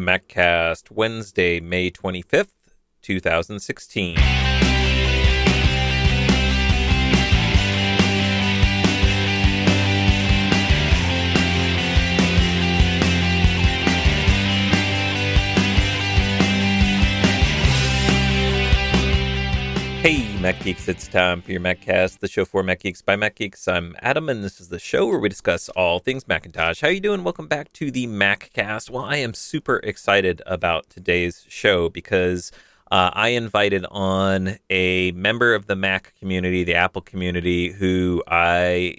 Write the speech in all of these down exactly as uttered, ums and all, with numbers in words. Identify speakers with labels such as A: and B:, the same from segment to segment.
A: MacCast, Wednesday, May twenty-fifth, twenty sixteen. Hey, Mac Geeks, it's time for your MacCast, the show for Mac Geeks by Mac Geeks. I'm Adam, and this is the show where we discuss all things Macintosh. How you doing? Welcome back to the MacCast. Well, I am super excited about today's show because uh, I invited on a member of the Mac community, the Apple community, who I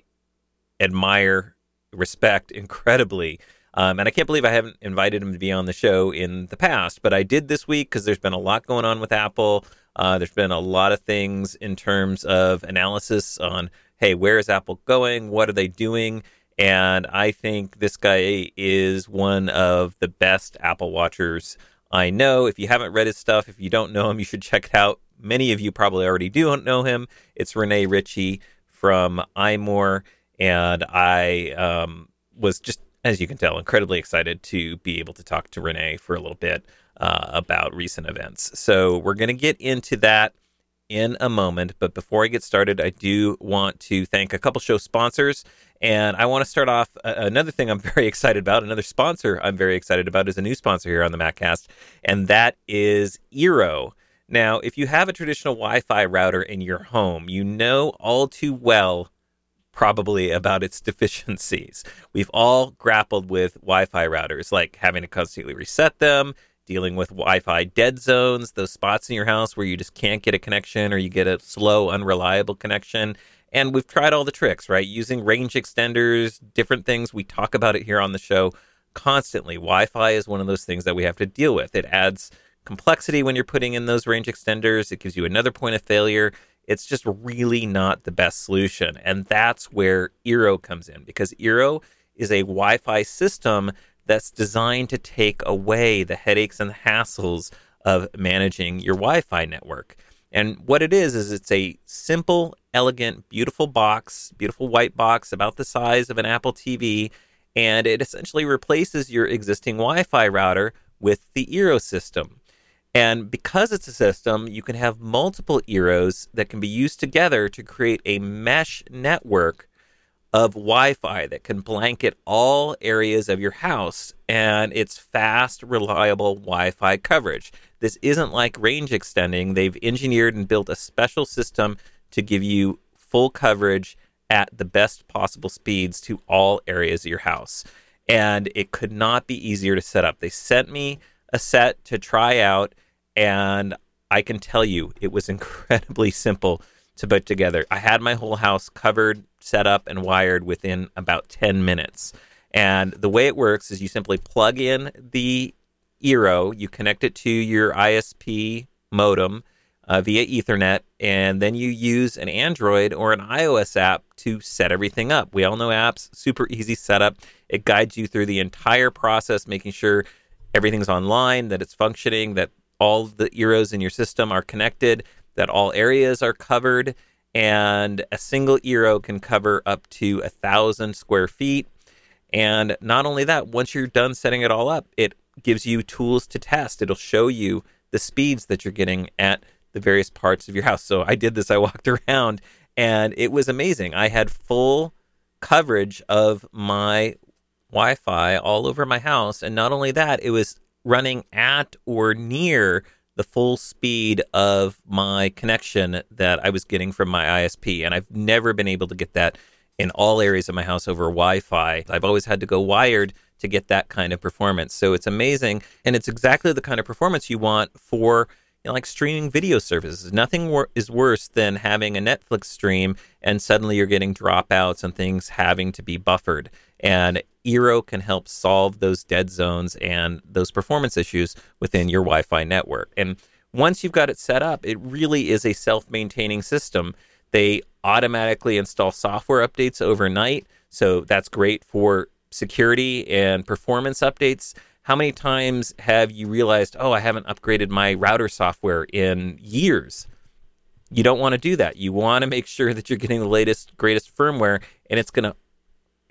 A: admire, respect incredibly. Um, and I can't believe I haven't invited him to be on the show in the past, but I did this week because there's been a lot going on with Apple. Uh, there's been a lot of things in terms of analysis on, hey, where is Apple going? What are they doing? And I think this guy is one of the best Apple watchers I know. If you haven't read his stuff, if you don't know him, you should check it out. Many of you probably already do know him. It's Rene Ritchie from iMore. And I um, was just, as you can tell, incredibly excited to be able to talk to Rene for a little bit uh, about recent events. So we're going to get into that in a moment. But before I get started, I do want to thank a couple show sponsors. And I want to start off, uh, another thing I'm very excited about, another sponsor I'm very excited about is a new sponsor here on the MacCast, and that is Eero. Now, if you have a traditional Wi-Fi router in your home, you know all too well probably about its deficiencies. We've all grappled with Wi-Fi routers, like having to constantly reset them, dealing with Wi-Fi dead zones, those spots in your house where you just can't get a connection or you get a slow, unreliable connection. And we've tried all the tricks, right? Using range extenders, different things. We talk about it here on the show constantly. Wi-Fi is one of those things that we have to deal with. It adds complexity when you're putting in those range extenders. It gives you another point of failure. It's just really not the best solution. And that's where Eero comes in, because Eero is a Wi-Fi system that's designed to take away the headaches and the hassles of managing your Wi-Fi network. And what it is, is it's a simple, elegant, beautiful box, beautiful white box about the size of an Apple T V. And it essentially replaces your existing Wi-Fi router with the Eero system. And because it's a system, you can have multiple Eeros that can be used together to create a mesh network of Wi-Fi that can blanket all areas of your house. And it's fast, reliable Wi-Fi coverage. This isn't like range extending. They've engineered and built a special system to give you full coverage at the best possible speeds to all areas of your house. And it could not be easier to set up. They sent me a set to try out, and I can tell you it was incredibly simple to put together. I had my whole house covered, set up, and wired within about ten minutes. And the way it works is you simply plug in the Eero, you connect it to your I S P modem uh, via Ethernet, and then you use an Android or an iOS app to set everything up. We all know apps, super easy setup. It guides you through the entire process, making sure everything's online, that it's functioning, that all the Eeros in your system are connected, that all areas are covered, and a single Eero can cover up to a thousand square feet. And not only that, once you're done setting it all up, it gives you tools to test. It'll show you the speeds that you're getting at the various parts of your house. So I did this, I walked around, and it was amazing. I had full coverage of my Wi-Fi all over my house. And not only that, it was running at or near the full speed of my connection that I was getting from my I S P. And I've never been able to get that in all areas of my house over Wi-Fi. I've always had to go wired to get that kind of performance. So it's amazing. And it's exactly the kind of performance you want for, you know, like streaming video services. Nothing wor- is worse than having a Netflix stream and suddenly you're getting dropouts and things having to be buffered. And Eero can help solve those dead zones and those performance issues within your Wi-Fi network. And once you've got it set up, it really is a self-maintaining system. They automatically install software updates overnight, so that's great for security and performance updates. How many times have you realized, oh, I haven't upgraded my router software in years? You don't want to do that. You want to make sure that you're getting the latest, greatest firmware, and it's going to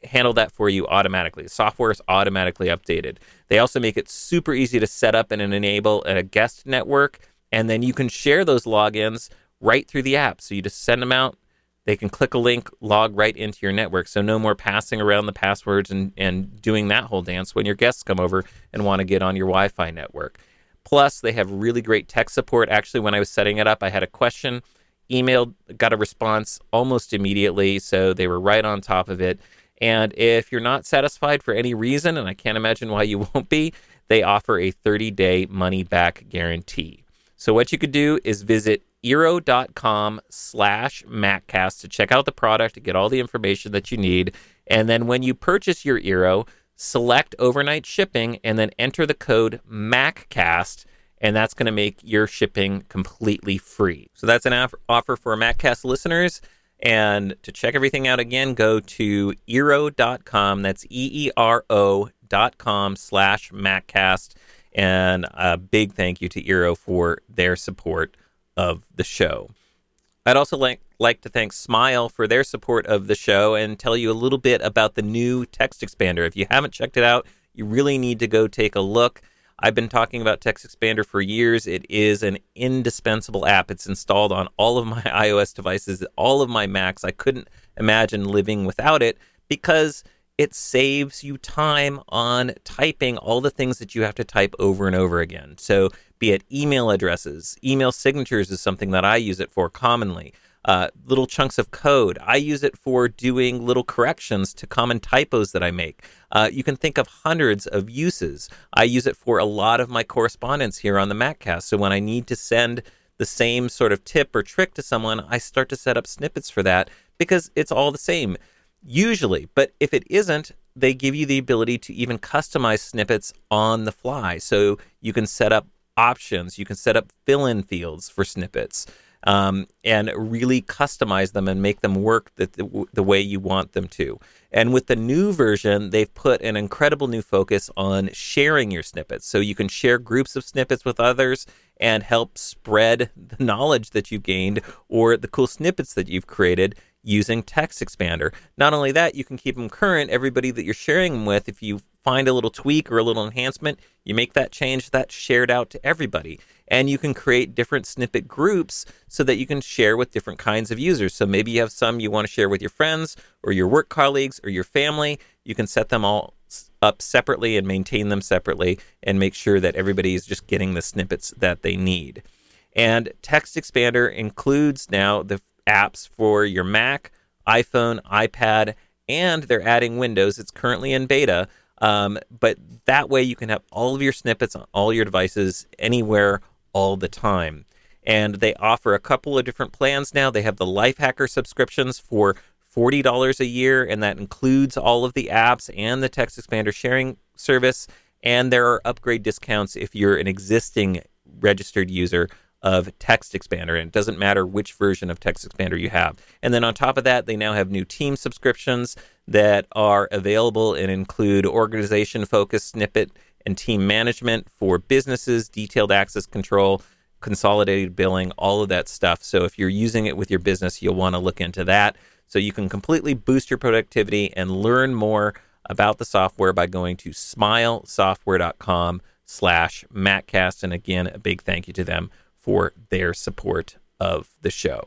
A: handle that for you automatically. The software is automatically updated. They also make it super easy to set up and enable a guest network, and then you can share those logins right through the app. So you just send them out. They can click a link, log right into your network. So no more passing around the passwords and, and doing that whole dance when your guests come over and want to get on your Wi-Fi network. Plus, they have really great tech support. Actually, when I was setting it up, I had a question, emailed, got a response almost immediately. So they were right on top of it. And if you're not satisfied for any reason, and I can't imagine why you won't be, they offer a thirty-day money-back guarantee. So what you could do is visit eero.com slash MacCast to check out the product, to get all the information that you need. And then when you purchase your Eero, select overnight shipping and then enter the code MacCast, and that's going to make your shipping completely free. So that's an off- offer for MacCast listeners. And to check everything out again, go to eero dot com. That's E E R O dot com slash MacCast. And a big thank you to Eero for their support of the show. I'd also like, like to thank Smile for their support of the show and tell you a little bit about the new Text Expander. If you haven't checked it out, you really need to go take a look. I've been talking about Text Expander for years. It is an indispensable app. It's installed on all of my iOS devices, all of my Macs. I couldn't imagine living without it because it saves you time on typing all the things that you have to type over and over again. So be it email addresses, email signatures is something that I use it for commonly. Uh, little chunks of code. I use it for doing little corrections to common typos that I make. Uh, you can think of hundreds of uses. I use it for a lot of my correspondence here on the MacCast. So when I need to send the same sort of tip or trick to someone, I start to set up snippets for that because it's all the same. Usually, but if it isn't, they give you the ability to even customize snippets on the fly. So you can set up options, you can set up fill-in fields for snippets, um, and really customize them and make them work the, the, the way you want them to. And with the new version, they've put an incredible new focus on sharing your snippets. So you can share groups of snippets with others and help spread the knowledge that you've gained or the cool snippets that you've created using Text Expander. Not only that, you can keep them current. Everybody that you're sharing them with, if you find a little tweak or a little enhancement, you make that change, that's shared out to everybody. And you can create different snippet groups so that you can share with different kinds of users. So maybe you have some you want to share with your friends or your work colleagues or your family. You can set them all up separately and maintain them separately and make sure that everybody is just getting the snippets that they need. And Text Expander includes now the apps for your Mac, iPhone, iPad, and they're adding Windows. It's currently in beta, um, but that way you can have all of your snippets on all your devices anywhere all the time. And they offer a couple of different plans now. They have the Lifehacker subscriptions for forty dollars a year, and that includes all of the apps and the Text Expander sharing service. And there are upgrade discounts if you're an existing registered user of Text Expander, and it doesn't matter which version of Text Expander you have. And then on top of that, they now have new team subscriptions that are available and include organization-focused snippet and team management for businesses, detailed access control, consolidated billing, all of that stuff. So if you're using it with your business, you'll want to look into that. So you can completely boost your productivity and learn more about the software by going to smilesoftware.com slash MacCast. And again, a big thank you to them for their support of the show.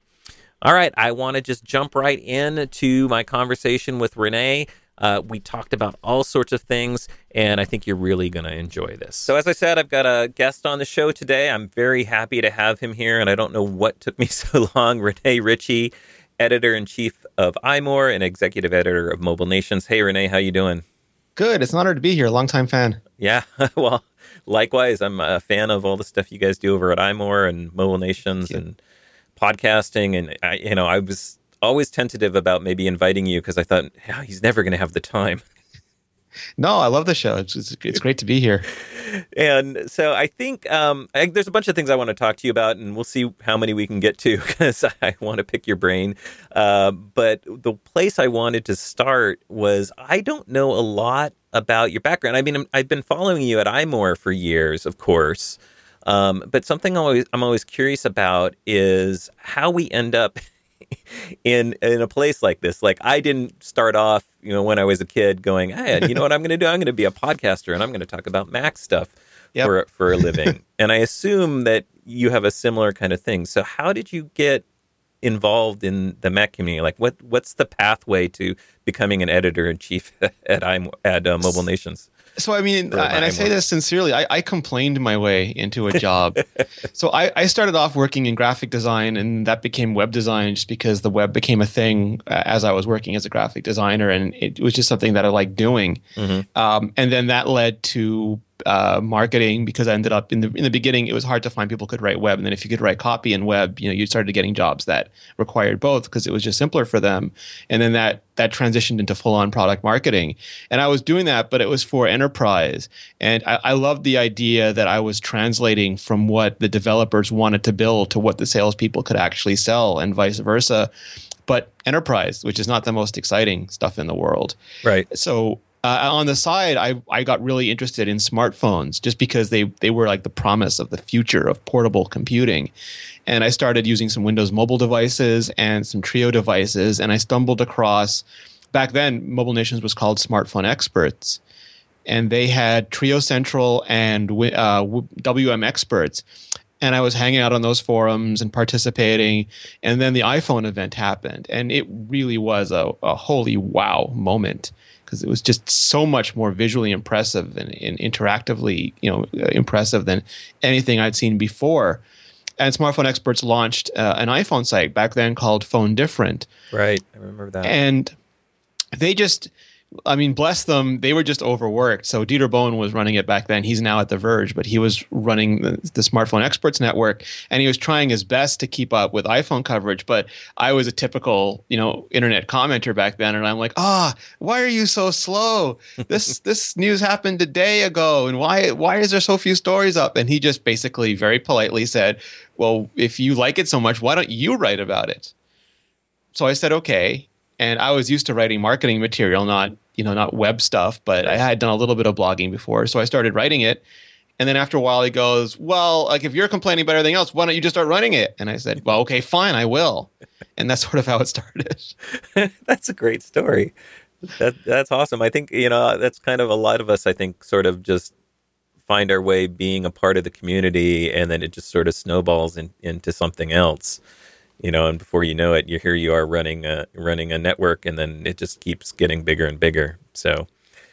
A: All right, I want to just jump right into my conversation with Renee. Uh, we talked about all sorts of things, and I think you're really going to enjoy this. So as I said, I've got a guest on the show today. I'm very happy to have him here, and I don't know what took me so long. Renee Ritchie, editor-in-chief of iMore and executive editor of Mobile Nations. Hey, Renee, how you doing?
B: Good. It's an honor to be here. Longtime fan.
A: Yeah, well, likewise, I'm a fan of all the stuff you guys do over at iMore and Mobile Nations and podcasting. And, I, you know, I was always tentative about maybe inviting you because I thought, yeah, he's never going to have the time.
B: No, I love the show. It's, it's it's great to be here.
A: And so I think um, I, there's a bunch of things I want to talk to you about, and we'll see how many we can get to because I want to pick your brain. Uh, but the place I wanted to start was I don't know a lot about your background. I mean, I've been following you at iMore for years, of course. Um, but something always, I'm always curious about is how we end up in in a place like this. Like I didn't start off, you know, when I was a kid going, hey, you know what I'm going to do? I'm going to be a podcaster and I'm going to talk about Mac stuff yep. for for a living. And I assume that you have a similar kind of thing. So how did you get involved in the Mac community? Like what what's the pathway to becoming an editor in chief at I, at uh, Mobile Nations?
B: So, I mean, uh, and I say this sincerely, I, I complained my way into a job. so I, I started off working in graphic design, and that became web design just because the web became a thing uh, as I was working as a graphic designer, and it was just something that I liked doing. Mm-hmm. Um, and then that led to uh, marketing, because I ended up in the in the beginning, it was hard to find people who could write web, and then if you could write copy and web, you know, you started getting jobs that required both because it was just simpler for them. And then that that transitioned into full-on product marketing, and I was doing that, but it was for enterprise. And I, I loved the idea that I was translating from what the developers wanted to build to what the salespeople could actually sell, and vice versa. But enterprise, which is not the most exciting stuff in the world,
A: right?
B: So. Uh, on the side, I, I got really interested in smartphones just because they, they were like the promise of the future of portable computing. And I started using some Windows mobile devices and some Trio devices. And I stumbled across, back then, Mobile Nations was called Smartphone Experts. And they had Trio Central and uh, W M Experts. And I was hanging out on those forums and participating. And then the iPhone event happened. And it really was a, a holy wow moment, because it was just so much more visually impressive and, and interactively, you know, impressive than anything I'd seen before. And Smartphone Experts launched uh, an iPhone site back then called Phone Different.
A: Right, I remember that.
B: And they just, I mean, bless them, they were just overworked. So Dieter Bohn was running it back then. He's now at The Verge, but he was running the, the Smartphone Experts network, and he was trying his best to keep up with iPhone coverage. But I was a typical, you know, internet commenter back then, and I'm like, ah, oh, why are you so slow? This this news happened a day ago, and why why is there so few stories up? And he just basically very politely said, well, if you like it so much, why don't you write about it? So I said, okay. And I was used to writing marketing material, not, you know, not web stuff, but I had done a little bit of blogging before. So I started writing it. And then after a while, he goes, well, like if you're complaining about everything else, why don't you just start running it? And I said, well, okay, fine, I will. And that's sort of how it started.
A: That's a great story. That That's awesome. I think, you know, that's kind of a lot of us, I think, sort of just find our way being a part of the community, and then it just sort of snowballs in, into something else. You know, and before you know it, you here you are running a running a network, and then it just keeps getting bigger and bigger. So,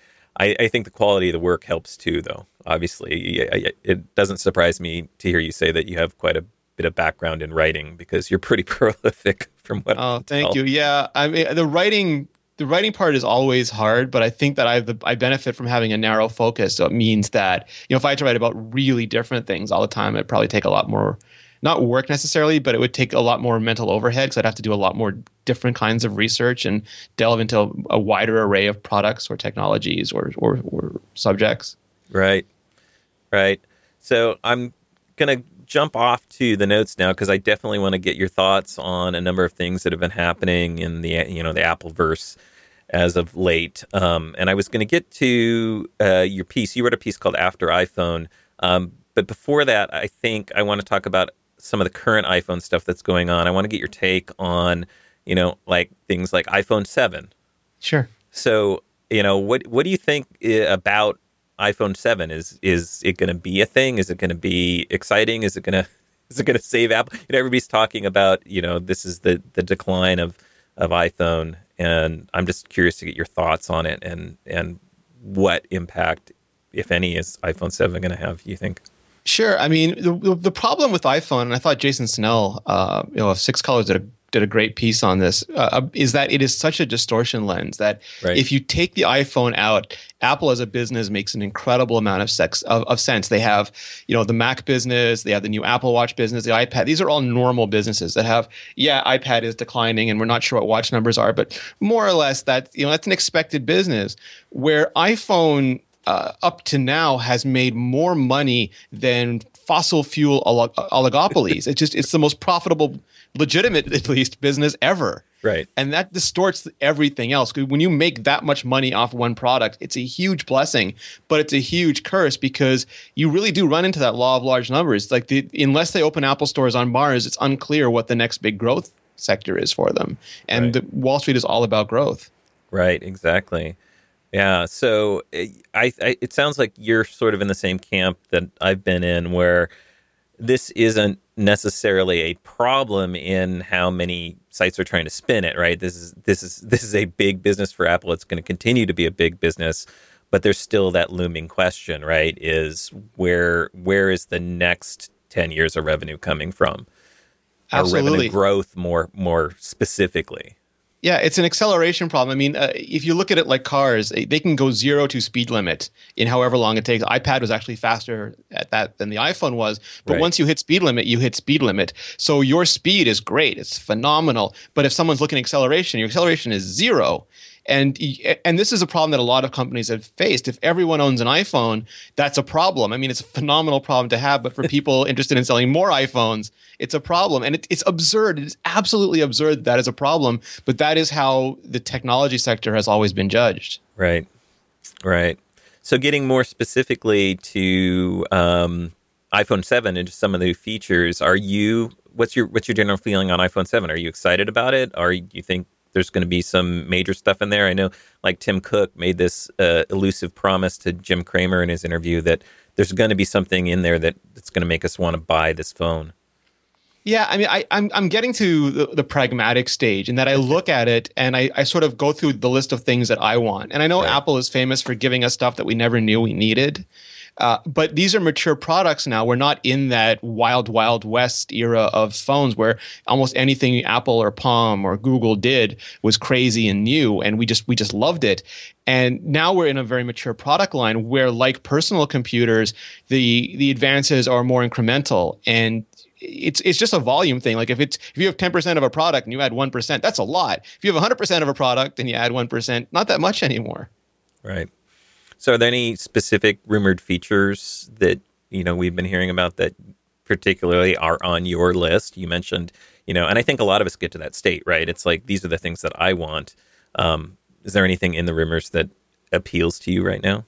A: I, I think the quality of the work helps too. Though, obviously, I, it doesn't surprise me to hear you say that you have quite a bit of background in writing, because you're pretty prolific from what.
B: Oh, thank you. Yeah, I mean, the writing the writing part is always hard, but I think that I I benefit from having a narrow focus. So it means that, you know, if I had to write about really different things all the time, it'd probably take a lot more. Not work necessarily, but it would take a lot more mental overhead, because I'd have to do a lot more different kinds of research and delve into a wider array of products or technologies or, or, or subjects.
A: Right, right. So I'm going to jump off to the notes now, because I definitely want to get your thoughts on a number of things that have been happening in the, you know, the Appleverse as of late. Um, and I was going to get to uh, your piece. You wrote a piece called After iPhone. Um, but before that, I think I want to talk about some of the current iPhone stuff that's going on. I want to get your take on, you know, like things like iPhone seven.
B: Sure.
A: So, you know, what what do you think about iPhone seven? Is is it going to be a thing? Is it going to be exciting? Is it going to is it going to save Apple? You know, everybody's talking about, you know, this is the the decline of of iPhone, and I'm just curious to get your thoughts on it, and and what impact, if any, is iPhone seven going to have, you think?
B: Sure. I mean, the the problem with iPhone, and I thought Jason Snell, uh, you know, of Six Colors did a did a great piece on this, uh, is that it is such a distortion lens that right. if you take the iPhone out, Apple as a business makes an incredible amount of sex of, of sense. They have, you know, the Mac business, they have the new Apple Watch business, the iPad. These are all normal businesses that have, yeah, iPad is declining, and we're not sure what watch numbers are, but more or less that, you know, that's an expected business. Where iPhone Uh, up to now has made more money than fossil fuel olig- oligopolies. It's just, it's the most profitable, legitimate, at least, business ever.
A: Right.
B: And that distorts everything else. When you make that much money off one product, it's a huge blessing, but it's a huge curse, because you really do run into that law of large numbers. Like the, unless they open Apple stores on Mars, it's unclear what the next big growth sector is for them. And
A: Right.
B: the, Wall Street is all about growth.
A: Right, exactly. Yeah, so it, I, I, it sounds like you're sort of in the same camp that I've been in, where this isn't necessarily a problem in how many sites are trying to spin it, right? This is this is this is a big business for Apple. It's going to continue to be a big business, but there's still that looming question, right? Is where where is the next ten years of revenue coming from? Or revenue
B: Absolutely.
A: growth more more specifically.
B: Yeah, it's an acceleration problem. I mean, uh, if you look at it like cars, they they can go zero to speed limit in however long it takes. iPad was actually faster at that than the iPhone was. But
A: Right.
B: once you hit speed limit, you hit speed limit. So your speed is great. It's phenomenal. But if someone's looking at acceleration, your acceleration is zero. And and this is a problem that a lot of companies have faced. If everyone owns an iPhone, that's a problem. I mean, it's a phenomenal problem to have, but for people interested in selling more iPhones, it's a problem. And it, it's absurd. It is absolutely absurd that that is a problem. But that is how the technology sector has always been judged.
A: Right, right. So getting more specifically to um, iPhone seven and just some of the features, are you? What's your what's your general feeling on iPhone seven? Are you excited about it? Or do you think there's going to be some major stuff in there? I know, like Tim Cook made this uh, elusive promise to Jim Cramer in his interview that there's going to be something in there that, that's going to make us want to buy this phone.
B: Yeah, I mean, I, I'm I'm getting to the, the pragmatic stage in that I look at it and I, I sort of go through the list of things that I want. And I know
A: Right.
B: Apple is famous for giving us stuff that we never knew we needed. Uh, but these are mature products now. We're not in that wild, wild west era of phones where almost anything Apple or Palm or Google did was crazy and new, and we just we just loved it. And now we're in a very mature product line where, like personal computers, the the advances are more incremental, and it's it's just a volume thing. Like if it's if you have ten percent of a product and you add one percent, that's a lot. If you have one hundred percent of a product and you add one percent, not that much anymore.
A: Right. So are there any specific rumored features that, you know, we've been hearing about that particularly are on your list? You mentioned, you know, and I think a lot of us get to that state, right? It's like, these are the things that I want. Um, is there anything in the rumors that appeals to you right now?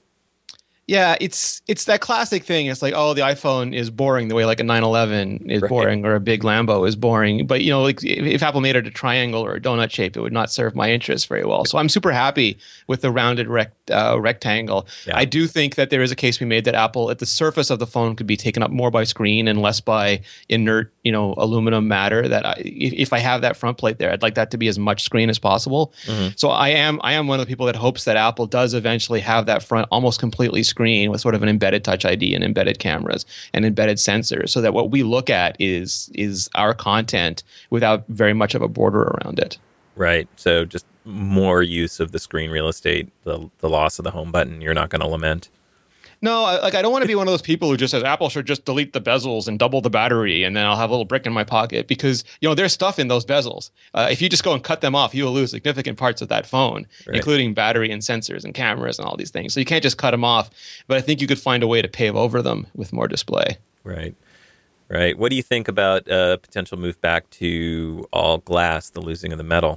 B: Yeah, it's it's that classic thing. It's like, oh, the iPhone is boring the way like a nine eleven is
A: Right.
B: boring or a big Lambo is boring. But, you know, like if, if Apple made it a triangle or a donut shape, it would not serve my interests very well. So I'm super happy with the rounded rect, uh, rectangle.
A: Yeah.
B: I do think that there is a case to be made that Apple, at the surface of the phone, could be taken up more by screen and less by inert, you know, aluminum matter. That I, if, if I have that front plate there, I'd like that to be as much screen as possible.
A: Mhm.
B: So I am I am one of the people that hopes that Apple does eventually have that front almost completely screen with sort of an embedded Touch I D and embedded cameras and embedded sensors, so that what we look at is is our content without very much of a border around it.
A: Right. So just more use of the screen real estate, the the loss of the home button, you're not going to lament.
B: No, I, like I don't want to be one of those people who just says Apple should just delete the bezels and double the battery, and then I'll have a little brick in my pocket, because you know there's stuff in those bezels. Uh, if you just go and cut them off, you will lose significant parts of that phone,
A: Right.
B: including battery and sensors and cameras and all these things. So you can't just cut them off. But I think you could find a way to pave over them with more display.
A: Right. Right. What do you think about a potential move back to all glass, the losing of the metal?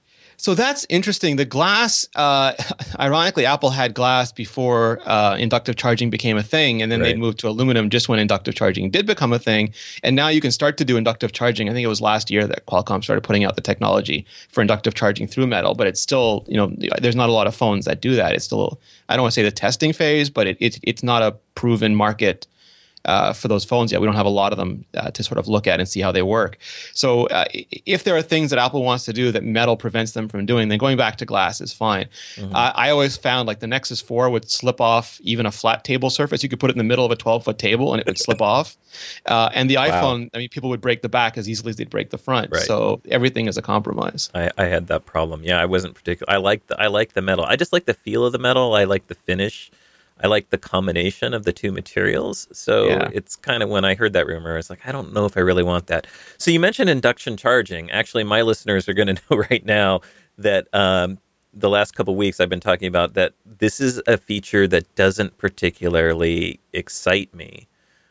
B: So that's interesting. The glass, uh, ironically, Apple had glass before uh, inductive charging became a thing, and then
A: Right.
B: they moved to aluminum just when inductive charging did become a thing. And now you can start to do inductive charging. I think it was last year that Qualcomm started putting out the technology for inductive charging through metal, but it's still, you know, there's not a lot of phones that do that. It's still, I don't want to say the testing phase, but it, it, it's not a proven market uh, for those phones yet. We don't have a lot of them uh, to sort of look at and see how they work. So uh, if there are things that Apple wants to do that metal prevents them from doing, then going back to glass is fine.
A: Mhm.
B: Uh, I always found like the Nexus four would slip off even a flat table surface. You could put it in the middle of a twelve-foot table and it would slip off. Uh, and the
A: Wow.
B: iPhone, I mean, people would break the back as easily as they'd break the front.
A: Right.
B: So everything is a compromise.
A: I, I had that problem. Yeah, I wasn't particular. I like the I like the metal. I just like the feel of the metal. I like the finish. I like the combination of the two materials. So
B: Yeah.
A: it's kind of, when I heard that rumor, I was like, I don't know if I really want that. So you mentioned induction charging. Actually, my listeners are going to know right now that um, the last couple of weeks I've been talking about that this is a feature that doesn't particularly excite me.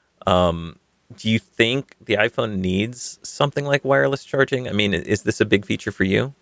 A: Um, do you think the iPhone needs something like wireless charging? I mean, is this a big feature for you?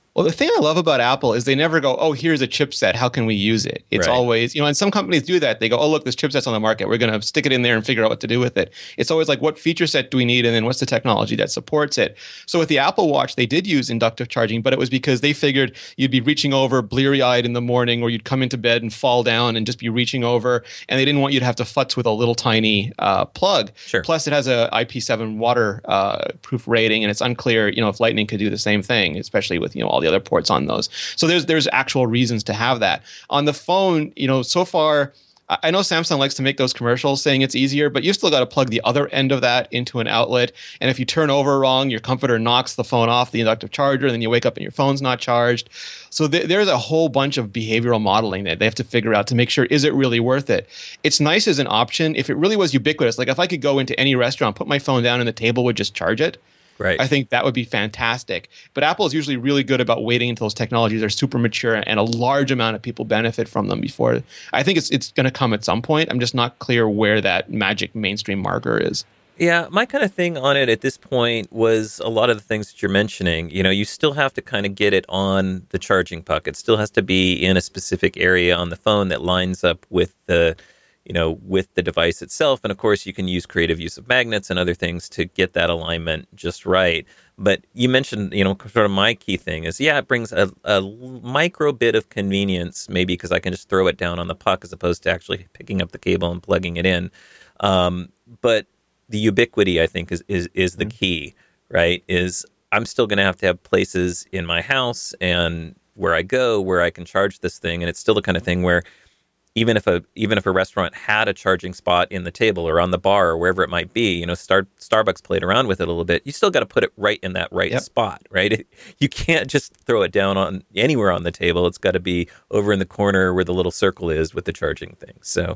B: Well, the thing I love about Apple is they never go, oh, here's a chipset. How can we use it? It's
A: Right.
B: always, you know, and some companies do that. They go, oh, look, this chipset's on the market. We're going to stick it in there and figure out what to do with it. It's always like, what feature set do we need? And then what's the technology that supports it? So with the Apple Watch, they did use inductive charging, but it was because they figured you'd be reaching over bleary eyed in the morning, or you'd come into bed and fall down and just be reaching over. And they didn't want you to have to futz with a little tiny uh, plug.
A: Sure.
B: Plus, it has a I P seven water uh, proof rating, and it's unclear, you know, if Lightning could do the same thing, especially with, you know, all the other ports on those. So there's there's actual reasons to have that. On the phone, you know, so far, I know Samsung likes to make those commercials saying it's easier, but you still got to plug the other end of that into an outlet. And if you turn over wrong, your comforter knocks the phone off the inductive charger, and then you wake up and your phone's not charged. So th- there's a whole bunch of behavioral modeling that they have to figure out to make sure, is it really worth it? It's nice as an option. If it really was ubiquitous, like if I could go into any restaurant, put my phone down and the table would just charge it,
A: Right.
B: I think that would be fantastic. But Apple is usually really good about waiting until those technologies are super mature and a large amount of people benefit from them before. I think it's it's going to come at some point. I'm just not clear where that magic mainstream marker is.
A: Yeah, my kind of thing on it at this point was a lot of the things that you're mentioning. You know, you still have to kind of get it on the charging puck. It still has to be in a specific area on the phone that lines up with the, you know, with the device itself. And of course, you can use creative use of magnets and other things to get that alignment just right. But you mentioned, you know, sort of my key thing is, yeah, it brings a, a micro bit of convenience, maybe because I can just throw it down on the puck as opposed to actually picking up the cable and plugging it in. Um, but the ubiquity, I think, is is, is the key, right? Is I'm still going to have to have places in my house and where I go where I can charge this thing. And it's still the kind of thing where even if a even if a restaurant had a charging spot in the table or on the bar or wherever it might be, you know, Star, Starbucks played around with it a little bit. You still got to put it right in that right
B: Yep.
A: spot, right? It, you can't just throw it down on anywhere on the table. It's got to be over in the corner where the little circle is with the charging thing. So,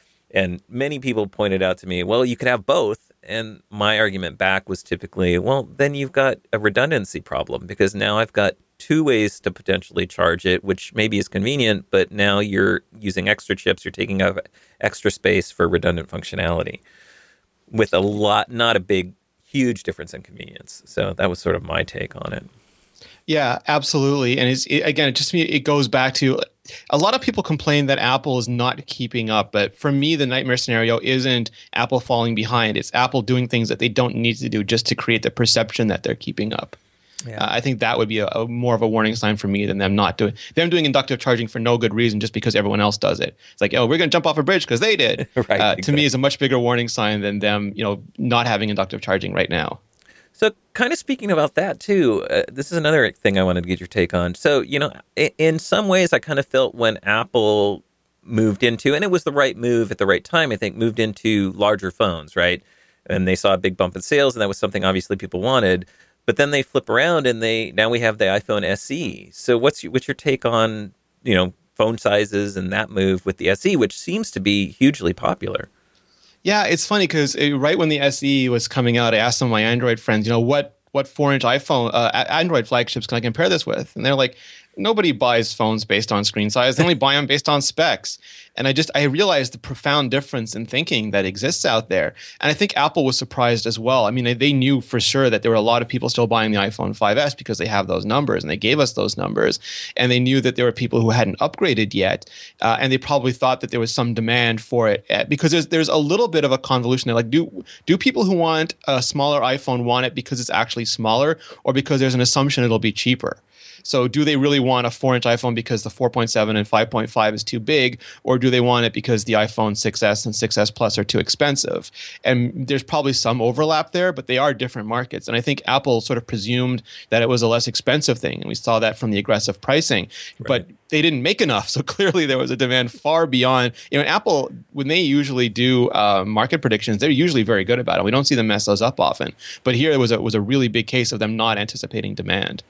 A: and many people pointed out to me, well, you could have both. And my argument back was typically, well, then you've got a redundancy problem because now I've got two ways to potentially charge it, which maybe is convenient, but now you're using extra chips, you're taking up extra space for redundant functionality with a lot, not a big, huge difference in convenience. So that was sort of my take on it.
B: Yeah, absolutely. And it's it, again, it just me, it goes back to a lot of people complain that Apple is not keeping up, but for me, the nightmare scenario isn't Apple falling behind. It's Apple doing things that they don't need to do just to create the perception that they're keeping up. Yeah. Uh, I think that would be a, a more of a warning sign for me than them not doing them doing inductive charging for no good reason, just because everyone else does it. It's like, oh, we're going to jump off a bridge because they did.
A: Right,
B: uh,
A: exactly.
B: To me, is a much bigger warning sign than them, you know, not having inductive charging right now.
A: So kind of speaking about that too, uh, this is another thing I wanted to get your take on. So, you know, in, in some ways I kind of felt when Apple moved into, and it was the right move at the right time, I think, moved into larger phones, right? And they saw a big bump in sales, and that was something obviously people wanted. But then they flip around and they now we have the iPhone S E. So what's your, what's your take on, you know, phone sizes and that move with the S E, which seems to be hugely popular?
B: Yeah, it's funny because right when the S E was coming out, I asked some of my Android friends, you know, what what four-inch iPhone uh, Android flagships can I compare this with? And they're like, nobody buys phones based on screen size. They only buy them based on specs. And I just I realized the profound difference in thinking that exists out there. And I think Apple was surprised as well. I mean, they, they knew for sure that there were a lot of people still buying the iPhone five S because they have those numbers, and they gave us those numbers. And they knew that there were people who hadn't upgraded yet, uh, and they probably thought that there was some demand for it uh, because there's there's a little bit of a convolution there. Like, do do people who want a smaller iPhone want it because it's actually smaller, or because there's an assumption it'll be cheaper? So do they really want a four-inch iPhone because the four point seven and five point five is too big, or do they want it because the iPhone six S and six S Plus are too expensive? And there's probably some overlap there, but they are different markets. And I think Apple sort of presumed that it was a less expensive thing, and we saw that from the aggressive pricing. Right. But they didn't make enough, so clearly there was a demand far beyond. You know, Apple, when they usually do uh, market predictions, they're usually very good about it. We don't see them mess those up often. But here it was a, was a really big case of them not anticipating demand.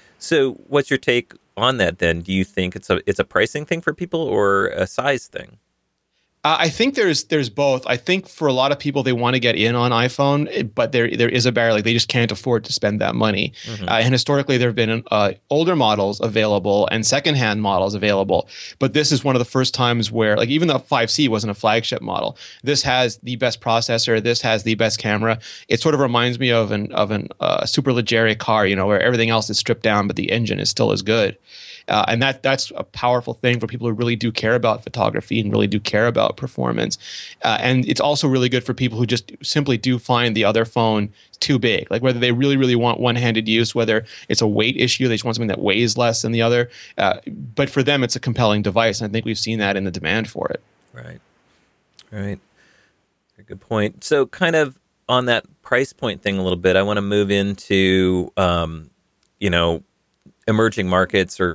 A: So what's your take on that then? Do you think it's a it's a pricing thing for people or a size thing?
B: Uh, I think there's there's both. I think for a lot of people, they want to get in on iPhone, but there there is a barrier. Like they just can't afford to spend that money. Mm-hmm. Uh, and historically, there have been uh, older models available and secondhand models available. But this is one of the first times where, like, even the five C wasn't a flagship model. This has the best processor. This has the best camera. It sort of reminds me of an of an uh, superleggera car, you know, where everything else is stripped down, but the engine is still as good. Uh, and that that's a powerful thing for people who really do care about photography and really do care about performance. Uh, and it's also really good for people who just simply do find the other phone too big, like whether they really, really want one-handed use, whether it's a weight issue, they just want something that weighs less than the other. Uh, but for them, it's a compelling device. And I think we've seen that in the demand for it.
A: Right. Right. Very good point. So kind of on that price point thing a little bit, I want to move into, um, you know, emerging markets or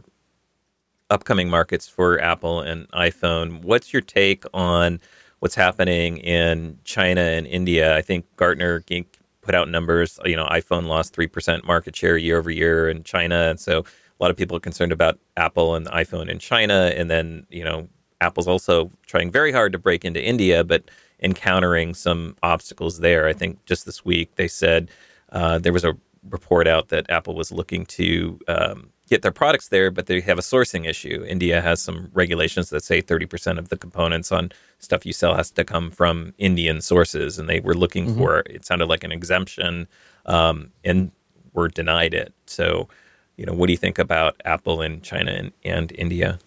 A: upcoming markets for Apple and iPhone. What's your take on what's happening in China and India? I think Gartner put out numbers. You know, iPhone lost three percent market share year over year in China. And so a lot of people are concerned about Apple and the iPhone in China. And then, you know, Apple's also trying very hard to break into India, but encountering some obstacles there. I think just this week they said uh, there was a report out that Apple was looking to um, get their products there, but they have a sourcing issue. India has some regulations that say thirty percent of the components on stuff you sell has to come from Indian sources, and they were looking mm-hmm. for, it sounded like an exemption, um, and were denied it. So, you know, what do you think about Apple in China and, and India?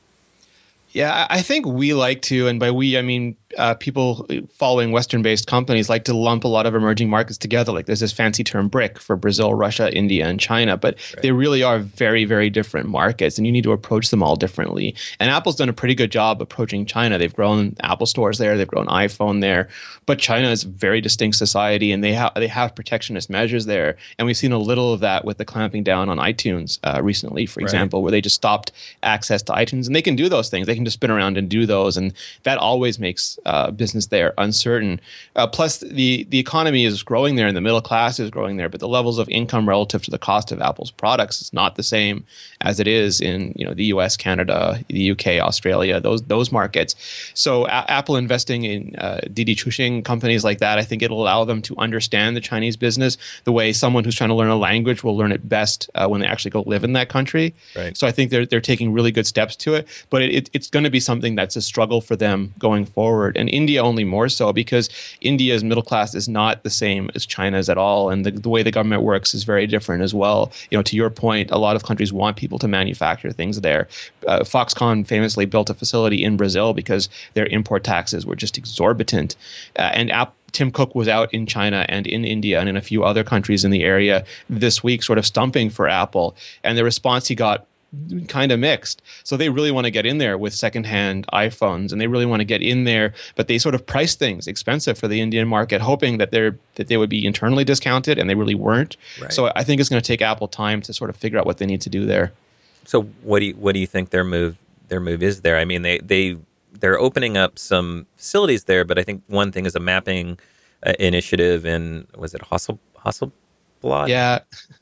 B: Yeah, I think we like to, and by we, I mean uh, people following Western-based companies like to lump a lot of emerging markets together. Like there's this fancy term BRIC for Brazil, Russia, India, and China, but right. they really are very, very different markets, and you need to approach them all differently. And Apple's done a pretty good job approaching China. They've grown Apple stores there, they've grown iPhone there, but China is a very distinct society, and they have they have protectionist measures there. And we've seen a little of that with the clamping down on iTunes uh, recently, for example, right. where they just stopped access to iTunes, and they can do those things. They can just spin around and do those, and that always makes uh, business there uncertain. Uh, plus, the the economy is growing there, and the middle class is growing there, but the levels of income relative to the cost of Apple's products is not the same as it is in you know the U S, Canada, the U K, Australia, those those markets. So, a- Apple investing in uh, Didi Chuxing, companies like that, I think it'll allow them to understand the Chinese business the way someone who's trying to learn a language will learn it best uh, when they actually go live in that country.
A: Right.
B: So, I think they're they're taking really good steps to it, but it, it, it's going to be something that's a struggle for them going forward. And India only more so, because India's middle class is not the same as China's at all. And the, the way the government works is very different as well. You know, to your point, a lot of countries want people to manufacture things there. Uh, Foxconn famously built a facility in Brazil because their import taxes were just exorbitant. Uh, and Apple Tim Cook was out in China and in India and in a few other countries in the area this week, sort of stumping for Apple. And the response he got kind of mixed. So they really want to get in there with secondhand iPhones, and they really want to get in there, but they sort of price things expensive for the Indian market, hoping that they're that they would be internally discounted, and they really weren't. Right. So I think it's going to take Apple time to sort of figure out what they need to do there.
A: So what do you what do you think their move their move is there? I mean, they they they're opening up some facilities there, but I think one thing is a mapping uh, initiative in, was it Hassel Hasselblad?
B: Yeah.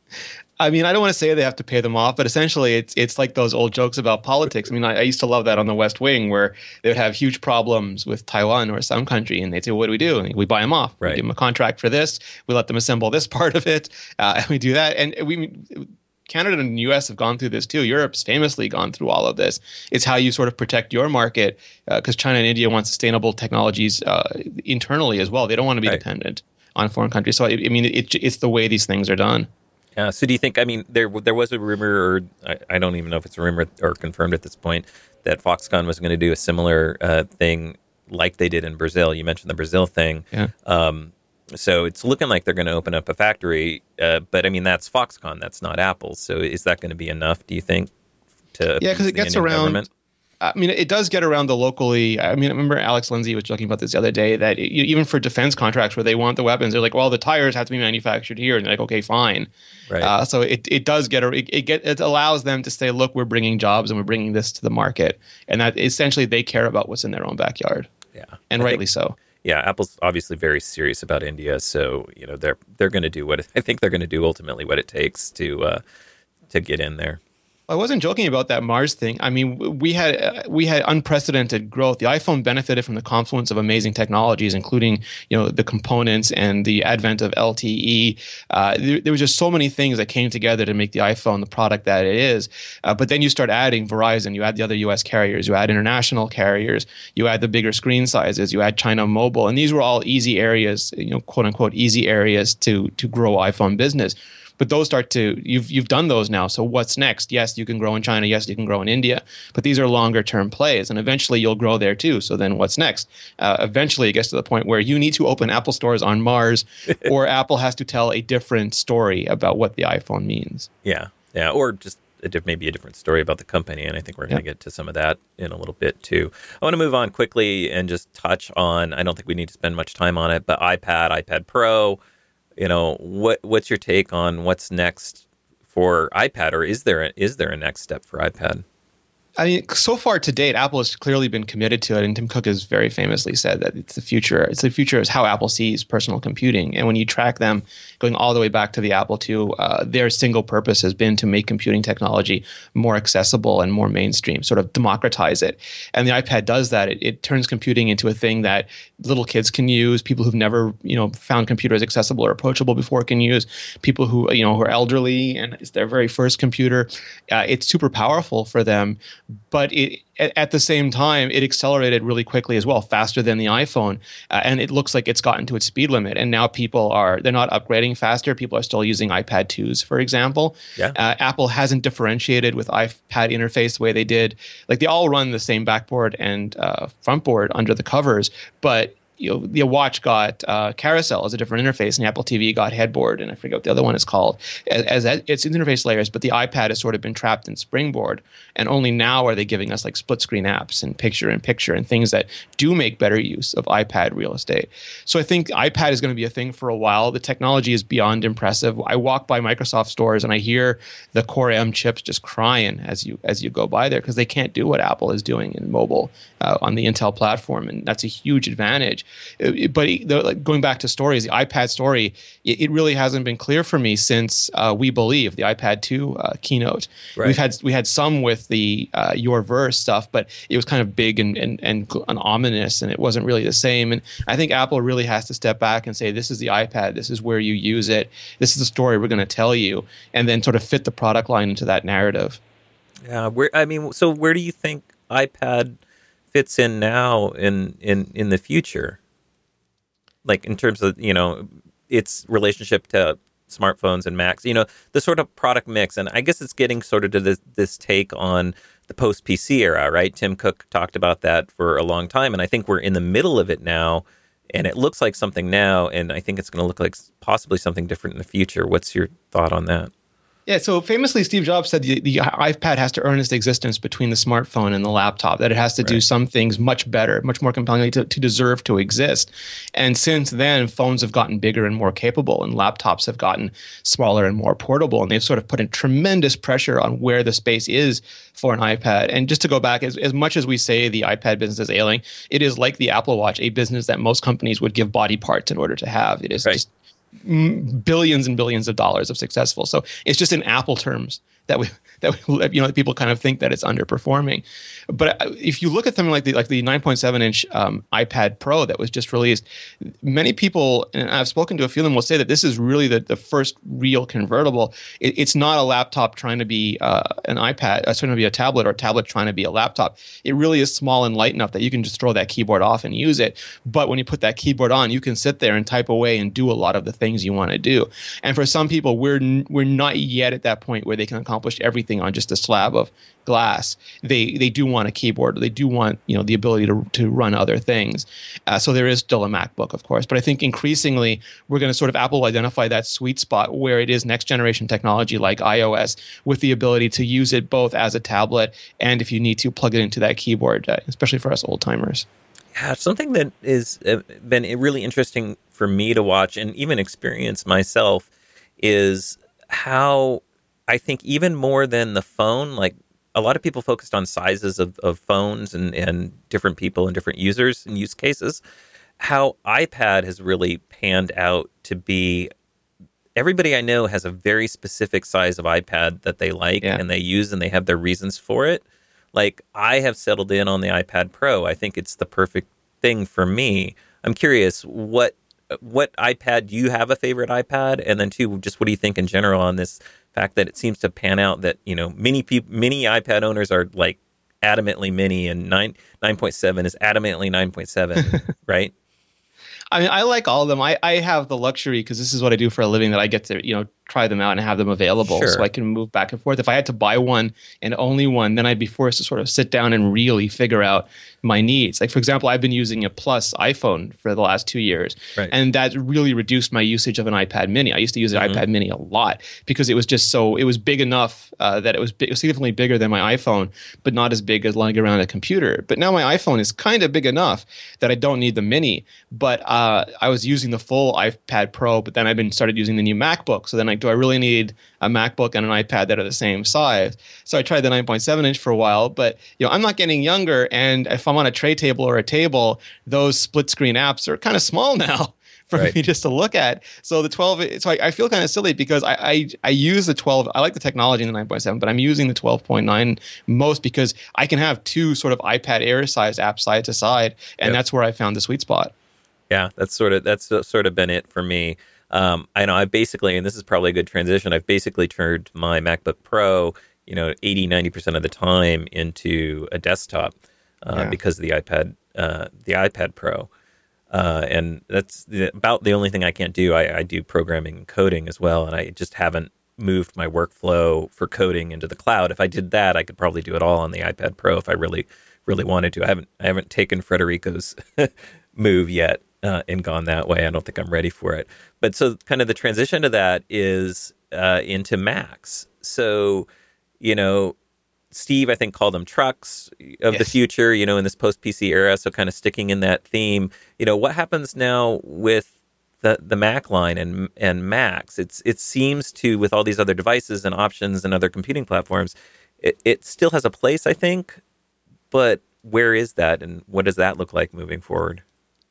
B: I mean, I don't want to say they have to pay them off, but essentially it's it's like those old jokes about politics. I mean, I, I used to love that on the West Wing, where they would have huge problems with Taiwan or some country, and they'd say, well, what do we do? And we buy them off.
A: Right.
B: We give them a contract for this. We let them assemble this part of it, uh, and we do that. And we, Canada and the U S have gone through this too. Europe's famously gone through all of this. It's how you sort of protect your market, because uh, China and India want sustainable technologies uh, internally as well. They don't want to be right. dependent on foreign countries. So, I, I mean, it, it's the way these things are done.
A: Yeah. So do you think, I mean, there there was a rumor, or I, I don't even know if it's a rumor or confirmed at this point, that Foxconn was going to do a similar uh, thing like they did in Brazil. You mentioned the Brazil thing.
B: Yeah.
A: Um, so it's looking like they're going to open up a factory. Uh, but, I mean, that's Foxconn. That's not Apple. So is that going to be enough, do you think, to
B: Yeah, because it gets
A: Indian
B: around...
A: government?
B: I mean, it does get around the locally. I mean, I remember Alex Lindsay was joking about this the other day, that it, even for defense contracts where they want the weapons, they're like, well, the tires have to be manufactured here. And they're like, okay, fine.
A: Right.
B: Uh, so it, it does get, it, it get, it allows them to say, look, we're bringing jobs and we're bringing this to the market. And that essentially they care about what's in their own backyard.
A: Yeah.
B: And
A: I
B: rightly
A: think,
B: so.
A: Yeah. Apple's obviously very serious about India. So, you know, they're, they're going to do what, it, I think they're going to do ultimately what it takes to, uh, to get in there.
B: I wasn't joking about that Mars thing. I mean, we had uh, we had unprecedented growth. The iPhone benefited from the confluence of amazing technologies, including you know the components and the advent of L T E. Uh, there, there was just so many things that came together to make the iPhone the product that it is. Uh, but then you start adding Verizon, you add the other U S carriers, you add international carriers, you add the bigger screen sizes, you add China Mobile, and these were all easy areas, you know, quote unquote, easy areas to to grow iPhone business. But those start to, you've you've done those now. So what's next? Yes, you can grow in China. Yes, you can grow in India. But these are longer term plays. And eventually you'll grow there too. So then what's next? Uh, eventually it gets to the point where you need to open Apple stores on Mars or Apple has to tell a different story about what the iPhone means.
A: Yeah. Yeah. Or just a diff- maybe a different story about the company. And I think we're going to
B: Yeah.
A: get to some of that in a little bit too. I want to move on quickly and just touch on, I don't think we need to spend much time on it, but iPad, iPad Pro. You know, what what's your take on what's next for iPad, or is there a, is there a next step for iPad?
B: I mean, so far to date, Apple has clearly been committed to it, and Tim Cook has very famously said that it's the future. It's the future is how Apple sees personal computing. And when you track them, going all the way back to the Apple two, uh, their single purpose has been to make computing technology more accessible and more mainstream, sort of democratize it. And the iPad does that. It, it turns computing into a thing that little kids can use, people who've never, you know, found computers accessible or approachable before can use, people who, you know, who are elderly and it's their very first computer. Uh, it's super powerful for them. But it, at the same time, it accelerated really quickly as well, faster than the iPhone. Uh, and it looks like it's gotten to its speed limit. And now people are, they're not upgrading faster. People are still using iPad twos, for example.
A: Yeah.
B: Uh, Apple hasn't differentiated with iPad interface the way they did. Like they all run the same backboard and uh, frontboard under the covers, but you know, the watch got uh, carousel as a different interface, and the Apple T V got headboard, and I forget what the other one is called, as, as its interface layers. But the iPad has sort of been trapped in Springboard, and only now are they giving us like split screen apps and picture in picture and things that do make better use of iPad real estate. So I think iPad is going to be a thing for a while. The technology is beyond impressive. I walk by Microsoft stores and I hear the Core M chips just crying as you as you go by there because they can't do what Apple is doing in mobile uh, on the Intel platform, and that's a huge advantage. It, but the, like, going back to stories, the iPad story, it, it really hasn't been clear for me since uh, We Believe, the iPad two uh, keynote.
A: Right.
B: We've had we had some with the uh, Your Verse stuff, but it was kind of big and, and and and ominous, and it wasn't really the same. And I think Apple really has to step back and say, this is the iPad, this is where you use it, this is the story we're going to tell you, and then sort of fit the product line into that narrative.
A: Yeah, where I mean, so where do you think iPad fits in now in in in the future? Like in terms of, you know, its relationship to smartphones and Macs, you know, the sort of product mix. And I guess it's getting sort of to this, this take on the post-P C era, right? Tim Cook talked about that for a long time. And I think we're in the middle of it now. And it looks like something now. And I think it's going to look like possibly something different in the future. What's your thought on that?
B: Yeah, so famously, Steve Jobs said the, the iPad has to earn its existence between the smartphone and the laptop, that it has to right. do some things much better, much more compellingly to, to deserve to exist. And since then, phones have gotten bigger and more capable, and laptops have gotten smaller and more portable. And they've sort of put in tremendous pressure on where the space is for an iPad. And just to go back, as, as much as we say the iPad business is ailing, it is like the Apple Watch, a business that most companies would give body parts in order to have. It is right. just billions and billions of dollars of successful. So it's just in Apple terms that we that we, you know that people kind of think that it's underperforming. But if you look at something like the like the nine point seven inch um, iPad Pro that was just released, many people, and I've spoken to a few of them, will say that this is really the, the first real convertible. It, it's not a laptop trying to be uh, an iPad, uh, trying to be a tablet, or a tablet trying to be a laptop. It really is small and light enough that you can just throw that keyboard off and use it. But when you put that keyboard on, you can sit there and type away and do a lot of the things you want to do. And for some people, we're n- we're not yet at that point where they can accomplish everything on just a slab of glass. They they do want a keyboard. They do want, you know, the ability to to run other things. Uh, so there is still a MacBook, of course. But I think increasingly we're going to sort of Apple identify that sweet spot where it is next generation technology like iOS with the ability to use it both as a tablet and if you need to plug it into that keyboard, uh, especially for us old timers.
A: Yeah, something that has uh, been really interesting for me to watch and even experience myself is how I think even more than the phone, like a lot of people focused on sizes of, of phones and, and different people and different users and use cases, how iPad has really panned out to be everybody I know has a very specific size of iPad that they like
B: Yeah.
A: and they use, and they have their reasons for it. Like, I have settled in on the iPad Pro. I think it's the perfect thing for me. I'm curious, what what iPad, do you have a favorite iPad? And then two, just what do you think in general on this fact that it seems to pan out that, you know, many people, many iPad owners are like adamantly mini, and nine nine point seven is adamantly nine point seven, right?
B: I mean, I like all of them. I, I have the luxury, because this is what I do for a living, that I get to, you know, try them out and have them available.
A: Sure.
B: So I can move back and forth. If I had to buy one and only one, then I'd be forced to sort of sit down and really figure out my needs. Like, for example, I've been using a Plus iPhone for the last two years.
A: Right.
B: And that really reduced my usage of an iPad mini. I used to use an
A: Mhm.
B: iPad mini a lot because it was just so, it was big enough uh, that it was, big, it was significantly bigger than my iPhone, but not as big as lugging around a computer. But now my iPhone is kind of big enough that I don't need the mini. But uh, I was using the full iPad Pro, but then I've been started using the new MacBook. So then, like, do I really need a MacBook and an iPad that are the same size? So I tried the nine point seven inch for a while, but you know, I'm not getting younger, and if I'm on a tray table or a table, those split screen apps are kind of small now for
A: Right.
B: me just to look at. So the twelve, so I, I feel kind of silly because I, I I use the twelve. I like the technology in the nine point seven, but I'm using the twelve point nine most because I can have two sort of iPad Air sized apps side to side, and
A: Yep.
B: that's where I found the sweet spot.
A: Yeah, that's sort of that's sort of been it for me. Um, I know I basically, and this is probably a good transition, I've basically turned my MacBook Pro, you know, eighty, ninety percent of the time into a desktop uh,
B: Yeah.
A: because of the iPad, uh, the iPad Pro. Uh, and that's the, about the only thing I can't do. I, I do programming and coding as well, and I just haven't moved my workflow for coding into the cloud. If I did that, I could probably do it all on the iPad Pro if I really, really wanted to. I haven't, I haven't taken Federico's move yet uh, and gone that way. I don't think I'm ready for it. But so, kind of the transition to that is uh, into Macs. So, you know, Steve, I think, called them trucks of the
B: Yes.
A: future, you know, in this post-P C era. So kind of sticking in that theme, you know, what happens now with the the Mac line and and Macs? It's it seems to, with all these other devices and options and other computing platforms, it, it still has a place, I think. But where is that, and what does that look like moving forward?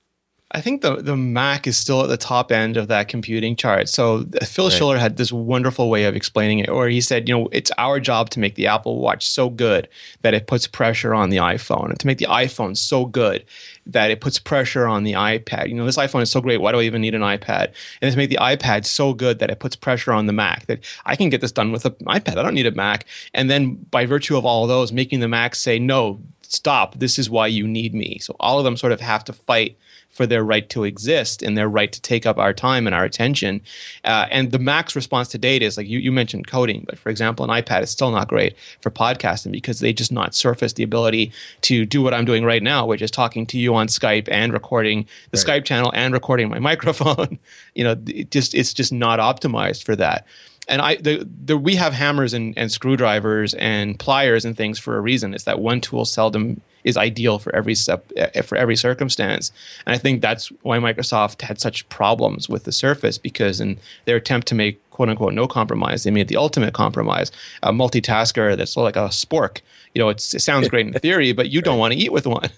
B: I think the the Mac is still at the top end of that computing chart. So uh, Phil
A: Right.
B: Schiller had this wonderful way of explaining it, where he said, you know, it's our job to make the Apple Watch so good that it puts pressure on the iPhone, and to make the iPhone so good that it puts pressure on the iPad. You know, this iPhone is so great. Why do I even need an iPad? And to make the iPad so good that it puts pressure on the Mac, that I can get this done with an iPad. I don't need a Mac. And then by virtue of all of those, making the Mac say, no, stop. This is why you need me. So all of them sort of have to fight for their right to exist and their right to take up our time and our attention. Uh, and the Mac's response to date is, like you, you mentioned coding, but for example, an iPad is still not great for podcasting because they just not surface the ability to do what I'm doing right now, which is talking to you on Skype and recording the
A: Right.
B: Skype channel and recording my microphone. You know, it just it's just not optimized for that. And I, the, the, we have hammers and, and screwdrivers and pliers and things for a reason. It's that one tool seldom is ideal for every step, uh, for every circumstance. And I think that's why Microsoft had such problems with the Surface, because in their attempt to make quote unquote no compromise, they made the ultimate compromise, a multitasker that's sort of like a spork. You know, it's, it sounds great in theory, but you don't want to eat with one.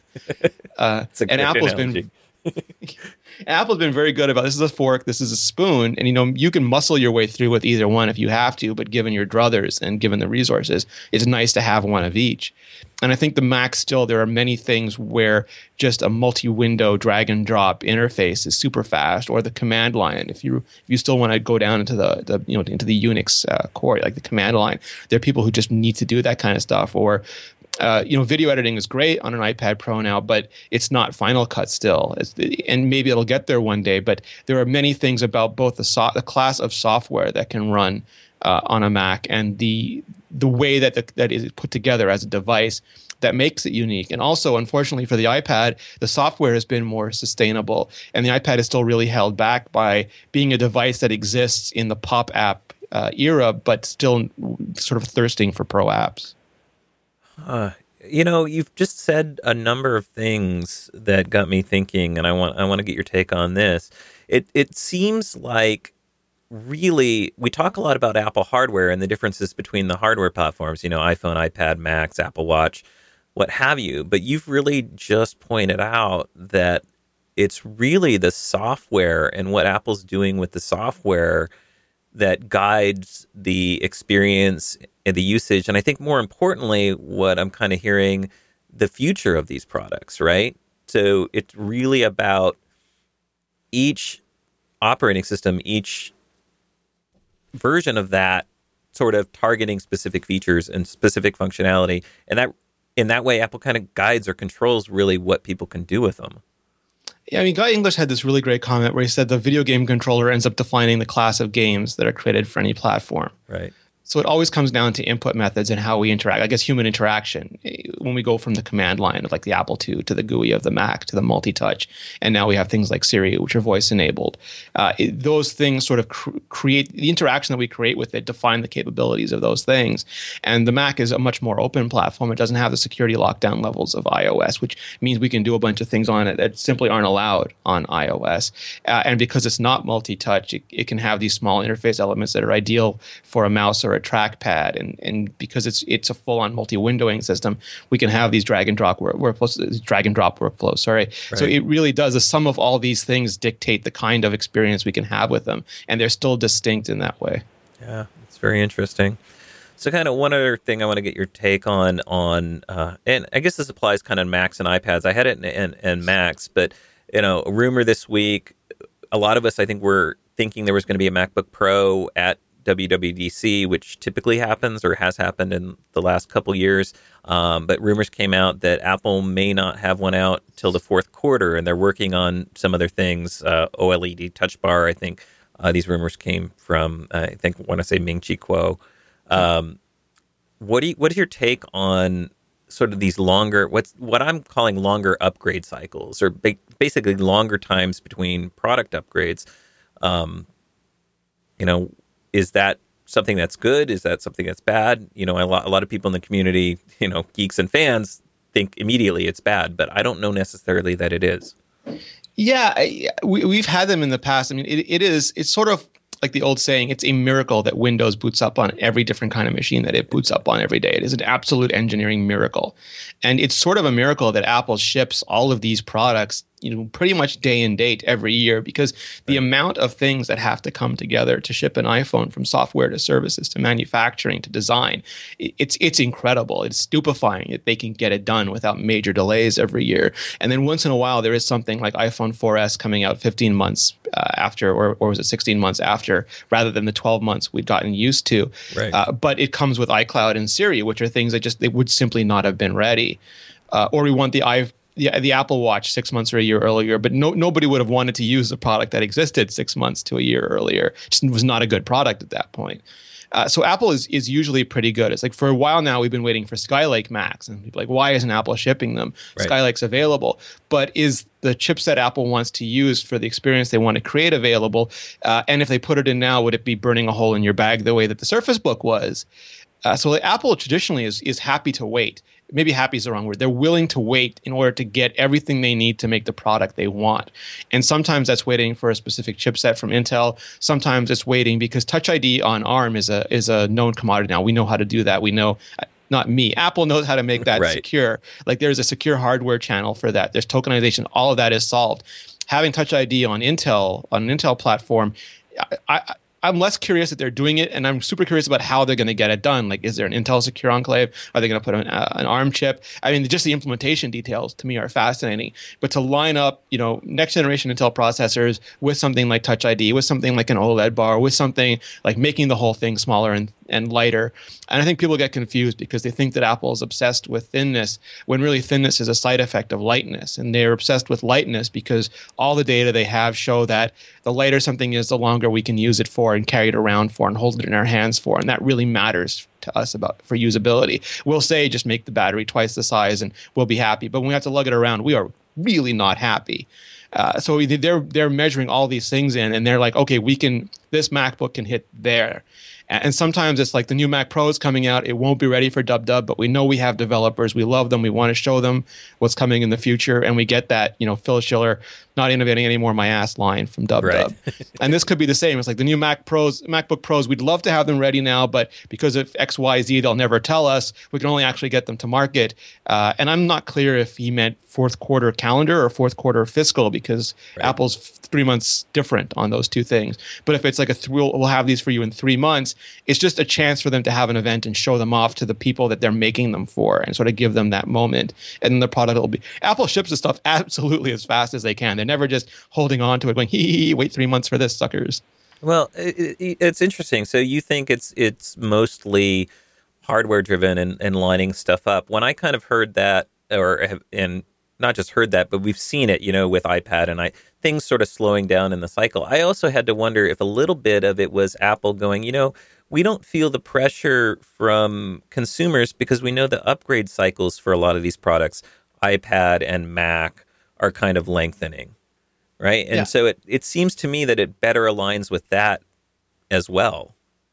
B: Uh,
A: It's a
B: and
A: great
B: Apple's
A: analogy.
B: been Apple's been very good about this is a fork, this is a spoon, and you know you can muscle your way through with either one if you have to, but given your druthers and given the resources, it's nice to have one of each. And I think the Mac still, there are many things where just a multi-window drag and drop interface is super fast, or the command line. If you if you still want to go down into the, the you know into the Unix uh, core, like the command line, there are people who just need to do that kind of stuff. Or Uh, you know, video editing is great on an iPad Pro now, but it's not Final Cut still. It's, and maybe it'll get there one day. But there are many things about both the, so- the class of software that can run uh, on a Mac and the the way that the, that is put together as a device that makes it unique. And also, unfortunately for the iPad, the software has been more sustainable, and the iPad is still really held back by being a device that exists in the pop app uh, era, but still sort of thirsting for pro apps.
A: Uh, you know, you've just said a number of things that got me thinking, and I want I want to get your take on this. It it seems like really we talk a lot about Apple hardware and the differences between the hardware platforms, you know, iPhone, iPad, Macs, Apple Watch, what have you. But you've really just pointed out that it's really the software and what Apple's doing with the software that guides the experience and the usage. And I think more importantly, what I'm kind of hearing, the future of these products, right? So it's really about each operating system, each version of that sort of targeting specific features and specific functionality. And that in that way, Apple kind of guides or controls really what people can do with them.
B: Yeah, I mean, Guy English had this really great comment where he said the video game controller ends up defining the class of games that are created for any platform.
A: Right.
B: So it always comes down to input methods and how we interact. I guess human interaction, when we go from the command line of like the Apple two to the G U I of the Mac to the multi-touch, and now we have things like Siri, which are voice enabled. Uh, it, those things sort of cr- create the interaction that we create with it, define the capabilities of those things. And the Mac is a much more open platform. It doesn't have the security lockdown levels of iOS, which means we can do a bunch of things on it that simply aren't allowed on iOS. Uh, and because it's not multi-touch, it, it can have these small interface elements that are ideal for a mouse or a trackpad, and and because it's it's a full-on multi-windowing system, we can have these drag and drop work, workflows, drag and drop workflows. Sorry, right. So it really does. The sum of all these things dictate the kind of experience we can have with them, and they're still distinct in that way.
A: Yeah, it's very interesting. So, kind of one other thing I want to get your take on on, uh, and I guess this applies kind of Macs and iPads. I had it in, in, in Macs, but you know, a rumor this week. A lot of us, I think, were thinking there was going to be a MacBook Pro at W W D C, which typically happens or has happened in the last couple years. Um, but rumors came out that Apple may not have one out till the fourth quarter, and they're working on some other things. Uh, OLED Touch Bar, I think uh, these rumors came from, uh, I think, I want to say Ming-Chi Kuo. Um, what do you, what is your take on sort of these longer, what's what I'm calling longer upgrade cycles, or ba- basically longer times between product upgrades? Um, you know, is that something that's good? Is that something that's bad? You know, a lot, a lot of people in the community, you know, geeks and fans think immediately it's bad, but I don't know necessarily that it is.
B: Yeah, we, we've had them in the past. I mean, it, it is, it's sort of like the old saying, it's a miracle that Windows boots up on every different kind of machine that it boots up on every day. It is an absolute engineering miracle. And it's sort of a miracle that Apple ships all of these products, you know, pretty much day and date every year, because the right. amount of things that have to come together to ship an iPhone, from software to services to manufacturing to design, it's it's incredible. It's stupefying that they can get it done without major delays every year. And then once in a while, there is something like iPhone four S coming out fifteen months uh, after, or, or was it sixteen months after, rather than the twelve months we'd gotten used to.
A: Right.
B: Uh, but it comes with iCloud and Siri, which are things that just they would simply not have been ready. Uh, or we want the iPhone. The, the Apple Watch six months or a year earlier, but no, nobody would have wanted to use a product that existed six months to a year earlier. It just was not a good product at that point. Uh, so Apple is is usually pretty good. It's like for a while now, we've been waiting for Skylake Macs, and people are like, why isn't Apple shipping them? Right. Skylake's available, but is the chipset Apple wants to use for the experience they want to create available? Uh, and if they put it in now, would it be burning a hole in your bag the way that the Surface Book was? Uh, so like, Apple traditionally is is happy to wait. Maybe happy is the wrong word. They're willing to wait in order to get everything they need to make the product they want. And sometimes that's waiting for a specific chipset from Intel. Sometimes it's waiting because Touch I D on ARM is a is a known commodity now. We know how to do that. We know, not me, Apple knows how to make that right. secure. Like there's a secure hardware channel for that. There's tokenization. All of that is solved. Having Touch I D on Intel, on an Intel platform, I, I I'm less curious that they're doing it, and I'm super curious about how they're going to get it done. Like, is there an Intel Secure Enclave? Are they going to put an, uh, an ARM chip? I mean, just the implementation details to me are fascinating. But to line up, you know, next generation Intel processors with something like Touch I D, with something like an OLED bar, with something like making the whole thing smaller and and lighter. And I think people get confused because they think that Apple is obsessed with thinness, when really thinness is a side effect of lightness. And they're obsessed with lightness because all the data they have show that the lighter something is, the longer we can use it for and carry it around for and hold it in our hands for. And that really matters to us about for usability. We'll say just make the battery twice the size and we'll be happy. But when we have to lug it around, we are really not happy. Uh, so they're they're measuring all these things in, and they're like, okay, we can, this MacBook can hit there. And sometimes it's like the new Mac Pro is coming out. It won't be ready for Dub Dub, but we know we have developers. We love them. We want to show them what's coming in the future. And we get that, you know, Phil Schiller, not innovating anymore, my ass line from Dub
A: Right.
B: Dub. And this could be the same. It's like the new Mac Pros, MacBook Pros, we'd love to have them ready now, but because of X, Y, Z, they'll never tell us. We can only actually get them to market. Uh, and I'm not clear if he meant fourth quarter calendar or fourth quarter fiscal, because
A: Right.
B: Apple's three months different on those two things. But if it's like a th- we'll, we'll have these for you in three months, it's just a chance for them to have an event and show them off to the people that they're making them for, and sort of give them that moment. And then the product will be, Apple ships the stuff absolutely as fast as they can. They're never just holding on to it going, hee hee, hee, wait three months for this, suckers.
A: Well, it, it, it's interesting. So you think it's it's mostly hardware driven and, and lining stuff up. When I kind of heard that, or have, and not just heard that, but we've seen it, you know, with iPad and I things sort of slowing down in the cycle. I also had to wonder if a little bit of it was Apple going, you know, we don't feel the pressure from consumers because we know the upgrade cycles for a lot of these products, iPad and Mac, are kind of lengthening, right? And
B: Yeah.
A: so it, it seems to me that it better aligns with that as well.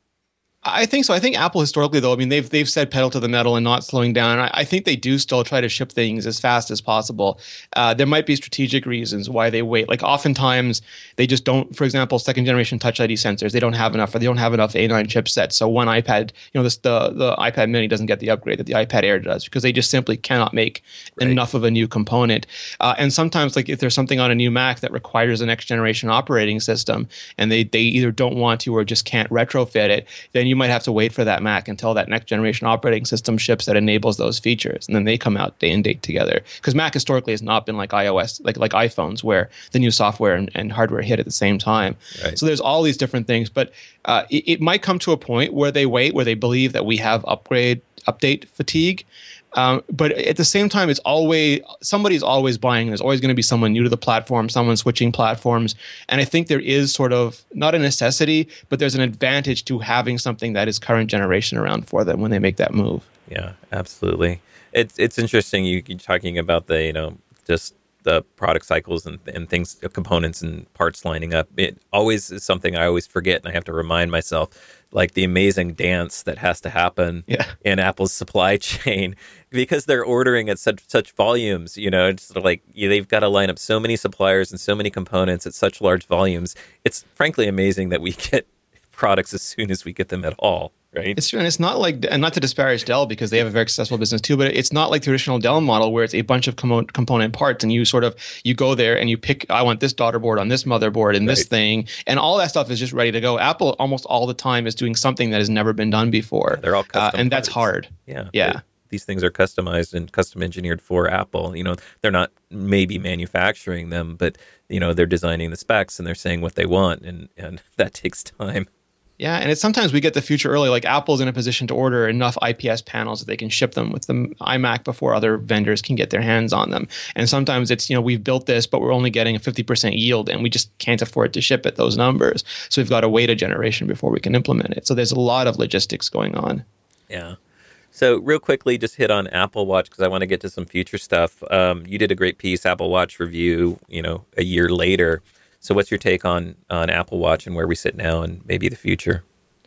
B: I think so. I think Apple historically, though, I mean, they've they've said pedal to the metal and not slowing down. I, I think they do still try to ship things as fast as possible. Uh, there might be strategic reasons why they wait. Like oftentimes they just don't. For example, second generation Touch I D sensors, they don't have enough, or they don't have enough A nine chipsets. So one iPad, you know, this, the the iPad Mini doesn't get the upgrade that the iPad Air does because they just simply cannot make
A: Right.
B: enough of a new component. Uh, and sometimes, like if there's something on a new Mac that requires a next generation operating system, and they they either don't want to or just can't retrofit it, then you might have to wait for that Mac until that next generation operating system ships that enables those features, and then they come out day and date together. Because Mac historically has not been like iOS, like like iPhones, where the new software and, and hardware hit at the same time.
A: Right.
B: So there's all these different things, but uh, it, it might come to a point where they wait, where they believe that we have upgrade update fatigue. Um, but at the same time, it's always somebody's always buying. There's always going to be someone new to the platform, someone switching platforms, and I think there is sort of not a necessity, but there's an advantage to having something that is current generation around for them when they make that move.
A: Yeah, absolutely. It's it's interesting you you're talking about the, you know, just the product cycles and and things, components and parts lining up. It always is something I always forget, and I have to remind myself, like the amazing dance that has to happen
B: Yeah.
A: in Apple's supply chain because they're ordering at such such volumes. You know, it's sort of like you, they've got to line up so many suppliers and so many components at such large volumes. It's frankly amazing that we get products as soon as we get them at all. Right.
B: It's true, and it's not like, and not to disparage Dell because they have a very successful business too, but it's not like the traditional Dell model where it's a bunch of commo- component parts, and you sort of you go there and you pick, I want this daughter board on this motherboard and this
A: Right.
B: thing, and all that stuff is just ready to go. Apple almost all the time is doing something that has never been done before.
A: They're all
B: uh,
A: custom
B: and that's
A: parts.
B: hard.
A: Yeah.
B: Yeah.
A: They- these things are customized and custom engineered for Apple. You know, they're not maybe manufacturing them, but, you know, they're designing the specs and they're saying what they want. And, and that takes time.
B: Yeah, and it's sometimes we get the future early. Like Apple's in a position to order enough I P S panels that they can ship them with the iMac before other vendors can get their hands on them. And sometimes it's, you know, we've built this, but we're only getting a fifty percent yield, and we just can't afford to ship at those numbers. So we've got to wait a generation before we can implement it. So there's a lot of logistics going on.
A: Yeah. So real quickly, just hit on Apple Watch because I want to get to some future stuff. Um, you did a great piece, Apple Watch review, you know, a year later. So what's your take on, on Apple Watch and where we sit now and maybe the future?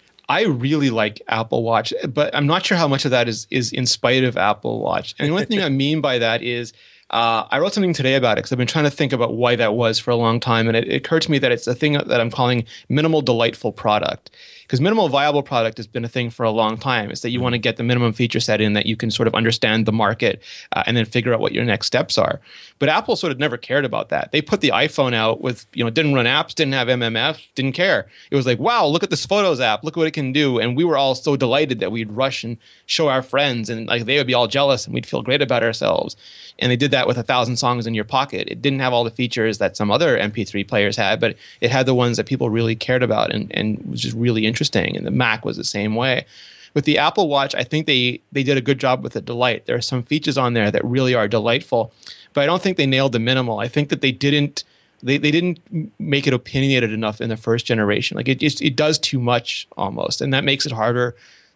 B: I really like Apple Watch, but I'm not sure how much of that is is in spite of Apple Watch. And the only thing I mean by that is uh, I wrote something today about it because I've been trying to think about why that was for a long time. And it, it occurred to me that it's a thing that I'm calling minimal delightful product. Because minimal viable product has been a thing for a long time. It's that you want to get the minimum feature set in that you can sort of understand the market uh, and then figure out what your next steps are. But Apple sort of never cared about that. They put the iPhone out with, you know, didn't run apps, didn't have M M F, didn't care. It was like, wow, look at this Photos app, look what it can do. And we were all so delighted that we'd rush and show our friends, and like they would be all jealous and we'd feel great about ourselves. And they did that with a thousand songs in your pocket. It didn't have all the features that some other M P three players had, but it had the ones that people really cared about and, and was just really interesting. And the Mac was the same way. With the Apple Watch, I think they they did a good job with the delight. There are some features on there that really are delightful, but I don't think they nailed the minimal. I think that they didn't they, they didn't make it opinionated enough in the first generation. Like it just it does too much almost, and that makes it harder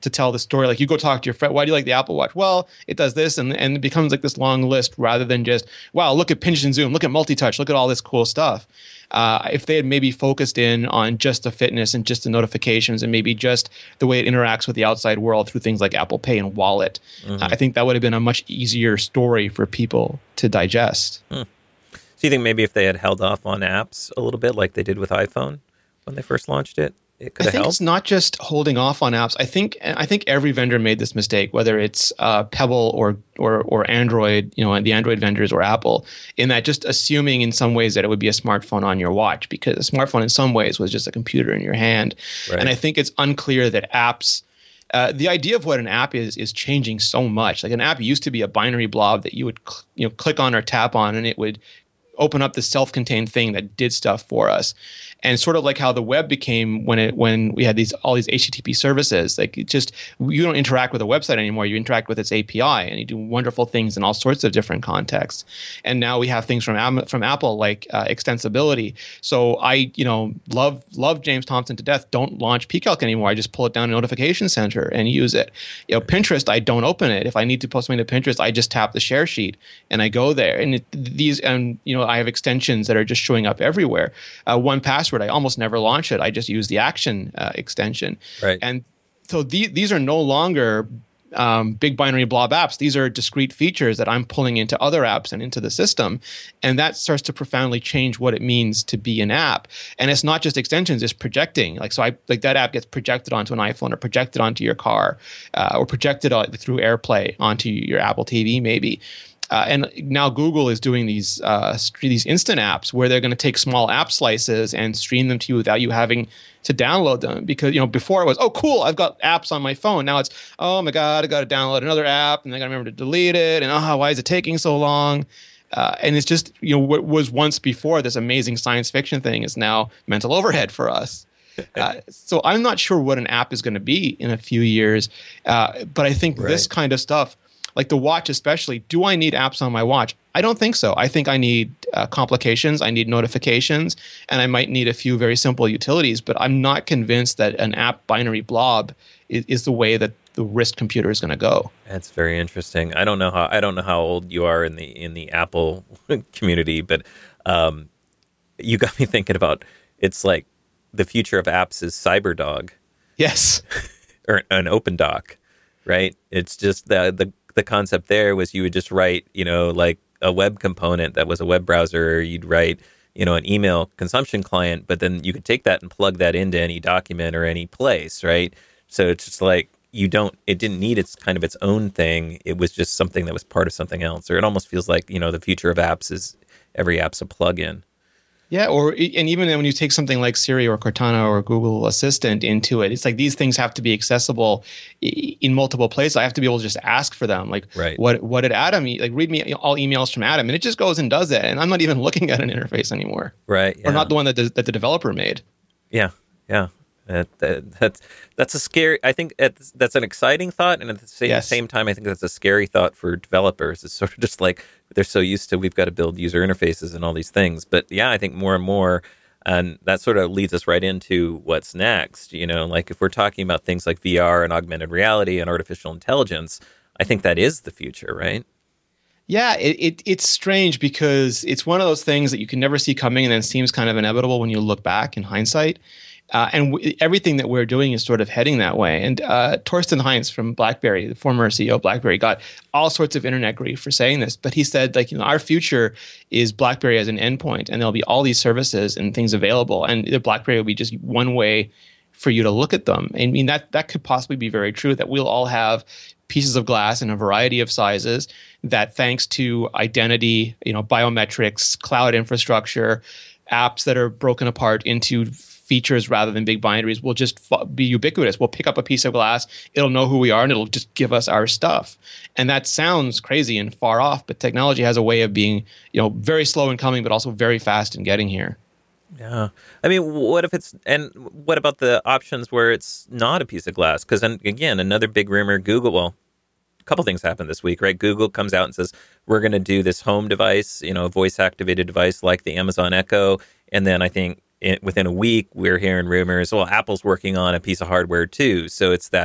B: to tell the story. Like you go talk to your friend, why do you like the Apple Watch? Well, it does this, and and it becomes like this long list rather than just, wow, look at pinch and zoom, look at multi-touch, look at all this cool stuff. Uh, if they had maybe focused in on just the fitness and just the notifications and maybe just the way it interacts with the outside world through things like Apple Pay and Wallet, mm-hmm. I think that would have been a much easier story for people to digest.
A: Hmm. So you think maybe if they had held off on apps a little bit like they did with iPhone when they first launched it, it could
B: I
A: have
B: think
A: helped?
B: It's not just holding off on apps. I think I think every vendor made this mistake, whether it's uh, Pebble or or or Android, you know, the Android vendors or Apple, in that just assuming in some ways that it would be a smartphone on your watch, because a smartphone in some ways was just a computer in your hand. Right. And I think it's unclear that apps. Uh, the idea of what an app is is changing so much. Like an app used to be a binary blob that you would cl- you know click on or tap on, and it would open up this self-contained thing that did stuff for us. And sort of like how the web became when it when we had these all these H T T P services, like it just you don't interact with a website anymore. You interact with its A P I, and you do wonderful things in all sorts of different contexts. And now we have things from from Apple like uh, extensibility. So I you know love love James Thompson to death. Don't launch pCalc anymore. I just pull it down in Notification Center and use it. You know, Pinterest, I don't open it. If I need to post something to Pinterest, I just tap the share sheet and I go there. And it, these and you know I have extensions that are just showing up everywhere. Uh, one Password, I almost never launch it. I just use the Action uh, extension.
A: Right.
B: And so the, these are no longer um, big binary blob apps. These are discrete features that I'm pulling into other apps and into the system. And that starts to profoundly change what it means to be an app. And it's not just extensions, it's projecting. Like, so I like that app gets projected onto an iPhone or projected onto your car uh, or projected uh, through AirPlay onto your Apple T V maybe. Uh, and now Google is doing these uh, these instant apps where they're going to take small app slices and stream them to you without you having to download them. Because you know before it was, oh cool, I've got apps on my phone. Now it's, oh my god, I got to download another app and I got to remember to delete it. And oh, why is it taking so long? Uh, and it's just, you know, what was once before this amazing science fiction thing is now mental overhead for us. Uh, so I'm not sure what an app is going to be in a few years. Uh, but I think right. this kind of stuff, like the watch especially, do I need apps on my watch? I don't think so. I think I need uh, complications, I need notifications, and I might need a few very simple utilities, but I'm not convinced that an app binary blob is, is the way that the wrist computer is going to go.
A: That's very interesting. I don't know how I don't know how old you are in the in the Apple community, but um, you got me thinking about, it's like the future of apps is CyberDog.
B: Yes.
A: Or an OpenDoc, right? It's just the the the concept there was you would just write, you know, like a web component that was a web browser, or you'd write, you know, an email consumption client, but then you could take that and plug that into any document or any place, right? So it's just like you don't, it didn't need its kind of its own thing. It was just something that was part of something else. Or it almost feels like, you know, the future of apps is every app's a plug-in.
B: Yeah, or and even when you take something like Siri or Cortana or Google Assistant into it, it's like these things have to be accessible in multiple places. I have to be able to just ask for them. Like,
A: right.
B: what what did Adam eat? Like, read me all emails from Adam, and it just goes and does it. And I'm not even looking at an interface anymore.
A: Right. Yeah.
B: Or not the one that the, that the developer made.
A: Yeah. Yeah. That, that, that's that's a scary. I think it's, that's an exciting thought, and at the same,
B: yes.
A: same time, I think that's a scary thought for developers. It's sort of just like they're so used to we've got to build user interfaces and all these things. But yeah, I think more and more, and that sort of leads us right into what's next. You know, like if we're talking about things like V R and augmented reality and artificial intelligence, I think that is the future, right?
B: Yeah, it, it it's strange because it's one of those things that you can never see coming, and then seems kind of inevitable when you look back in hindsight. Uh, and w- everything that we're doing is sort of heading that way. And uh, Torsten Heinz from BlackBerry, the former C E O of BlackBerry, got all sorts of internet grief for saying this. But he said, like, you know, our future is BlackBerry as an endpoint, and there'll be all these services and things available, and the BlackBerry will be just one way for you to look at them. I mean, that that could possibly be very true. That we'll all have pieces of glass in a variety of sizes that, thanks to identity, you know, biometrics, cloud infrastructure, apps that are broken apart into features rather than big binaries, will just be ubiquitous. We'll pick up a piece of glass, it'll know who we are, and it'll just give us our stuff. And that sounds crazy and far off, but technology has a way of being, you know, very slow in coming, but also very fast in getting here.
A: Yeah. I mean, what if it's, and what about the options where it's not a piece of glass? Because, again, another big rumor, Google, well, a couple things happened this week, right? Google comes out and says, we're going to do this home device, you know, a voice-activated device like the Amazon Echo. And then I think it, within a week, we're hearing rumors, well, Apple's working on a piece of hardware too. So it's that,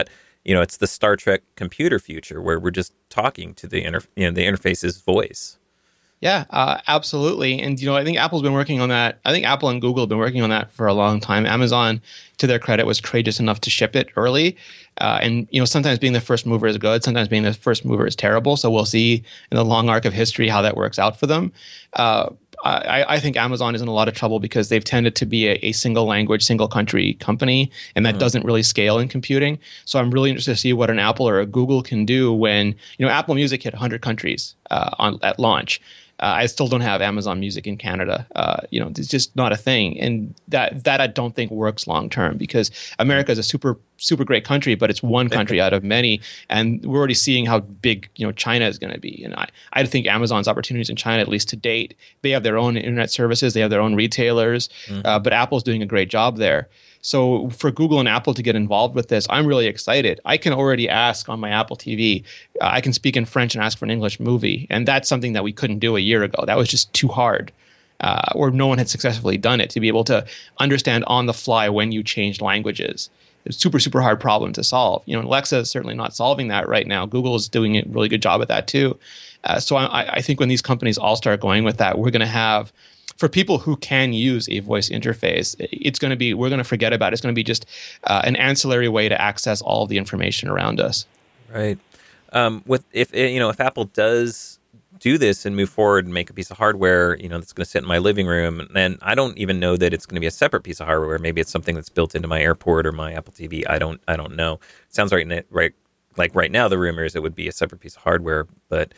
A: you know, it's the Star Trek computer future where we're just talking to the inter, you know, the interface's voice.
B: Yeah, uh, absolutely. And, you know, I think Apple's been working on that. I think Apple and Google have been working on that for a long time. Amazon, to their credit, was courageous enough to ship it early. Uh, and, you know, sometimes being the first mover is good. Sometimes being the first mover is terrible. So we'll see in the long arc of history how that works out for them. Uh, I, I think Amazon is in a lot of trouble because they've tended to be a, a single language, single country company, and that mm-hmm. doesn't really scale in computing. So I'm really interested to see what an Apple or a Google can do when, you know, Apple Music hit one hundred countries uh, on at launch. Uh, I still don't have Amazon Music in Canada. Uh, you know, it's just not a thing, and that that I don't think works long term because America is a super super great country, but it's one country out of many, and we're already seeing how big you know China is going to be. And I I think Amazon's opportunities in China, at least to date, they have their own internet services, they have their own retailers, mm-hmm. uh, but Apple's doing a great job there. So for Google and Apple to get involved with this, I'm really excited. I can already ask on my Apple T V. Uh, I can speak in French and ask for an English movie. And that's something that we couldn't do a year ago. That was just too hard. Uh, or no one had successfully done it, to be able to understand on the fly when you changed languages. It's a super, super hard problem to solve. You know, Alexa is certainly not solving that right now. Google is doing a really good job at that too. Uh, so I, I think when these companies all start going with that, we're going to have... For people who can use a voice interface, it's going to be, we're going to forget about it. It's going to be just uh, an ancillary way to access all of the information around us.
A: Right. Um, with if you know if Apple does do this and move forward and make a piece of hardware, you know, that's going to sit in my living room, and I don't even know that it's going to be a separate piece of hardware. Maybe it's something that's built into my AirPort or my Apple T V. I don't. I don't know. It sounds right. Right. Like right now, the rumor is it would be a separate piece of hardware, but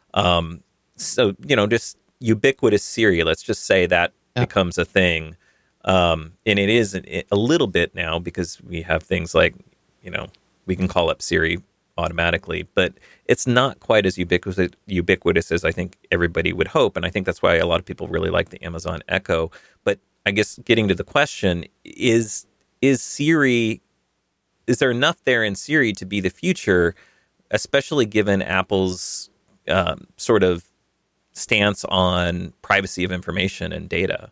A: um, so you know, just. Ubiquitous Siri, let's just say that yeah. becomes a thing. Um, and it is a, a little bit now because we have things like, you know, we can call up Siri automatically, but it's not quite as ubiquitous, ubiquitous as I think everybody would hope. And I think that's why a lot of people really like the Amazon Echo. But I guess getting to the question, is is Siri, is there enough there in Siri to be the future, especially given Apple's um, sort of stance on privacy of information and data?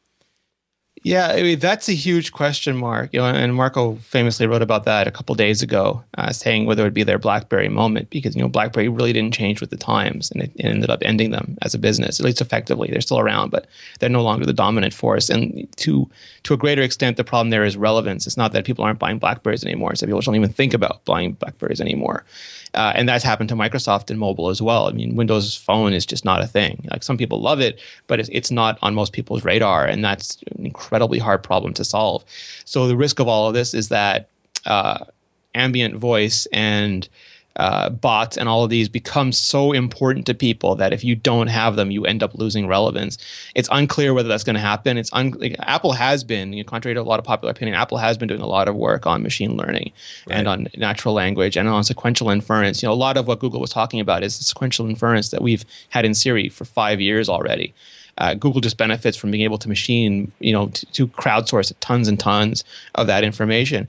B: Yeah, I mean, that's a huge question mark. You know, and Marco famously wrote about that a couple days ago, uh, saying whether it would be their BlackBerry moment, because you know BlackBerry really didn't change with the times, and it, it ended up ending them as a business, at least effectively. They're still around, but they're no longer the dominant force. And to to a greater extent, the problem there is relevance. It's not that people aren't buying BlackBerries anymore; it's that people don't even think about buying BlackBerries anymore. Uh, and that's happened to Microsoft in mobile as well. I mean, Windows Phone is just not a thing. Like some people love it, but it's, it's not on most people's radar, and that's an incredibly hard problem to solve. So the risk of all of this is that uh, ambient voice and uh, bots and all of these become so important to people that if you don't have them, you end up losing relevance. It's unclear whether that's going to happen. It's un- like, Apple has been, you know, contrary to a lot of popular opinion, Apple has been doing a lot of work on machine learning right. and on natural language and on sequential inference. You know, a lot of what Google was talking about is the sequential inference that we've had in Siri for five years already. Uh, Google just benefits from being able to machine, you know, to, to crowdsource tons and tons of that information.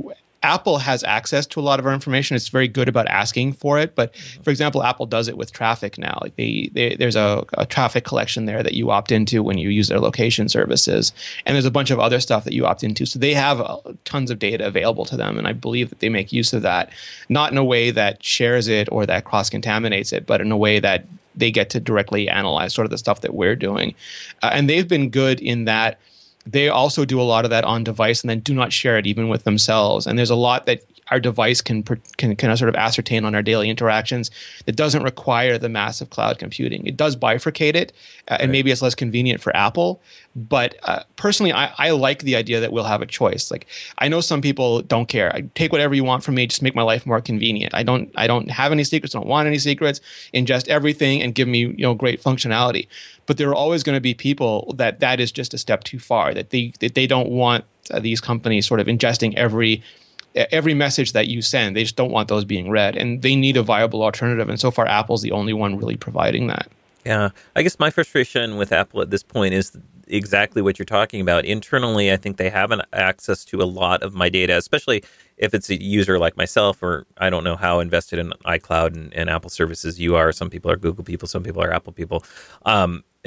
B: Apple has access to a lot of our information. It's very good about asking for it. But for example, Apple does it with traffic now. Like they, they, there's a, a traffic collection there that you opt into when you use their location services. And there's a bunch of other stuff that you opt into. So they have uh, tons of data available to them. And I believe that they make use of that, not in a way that shares it or that cross-contaminates it, but in a way that they get to directly analyze sort of the stuff that we're doing. Uh, and they've been good in that they also do a lot of that on device and then do not share it even with themselves. And there's a lot that our device can can, can sort of ascertain on our daily interactions that doesn't require the massive cloud computing. It does bifurcate it, uh, and right. maybe it's less convenient for Apple. But uh, personally, I, I like the idea that we'll have a choice. Like I know some people don't care. I take whatever you want from me, just make my life more convenient. I don't I don't have any secrets. Don't want any secrets. Ingest everything and give me you know great functionality. But there are always going to be people that that is just a step too far. That they that they don't want uh, these companies sort of ingesting every. every message that you send. They just don't want those being read, and they need a viable alternative. And so far, Apple's the only one really providing that.
A: Yeah, I guess my frustration with Apple at this point is exactly what you're talking about. Internally, I think they have an access to a lot of my data, especially if it's a user like myself, or I don't know how invested in iCloud and, and Apple services you are. Some people are Google people, some people are Apple people. Um,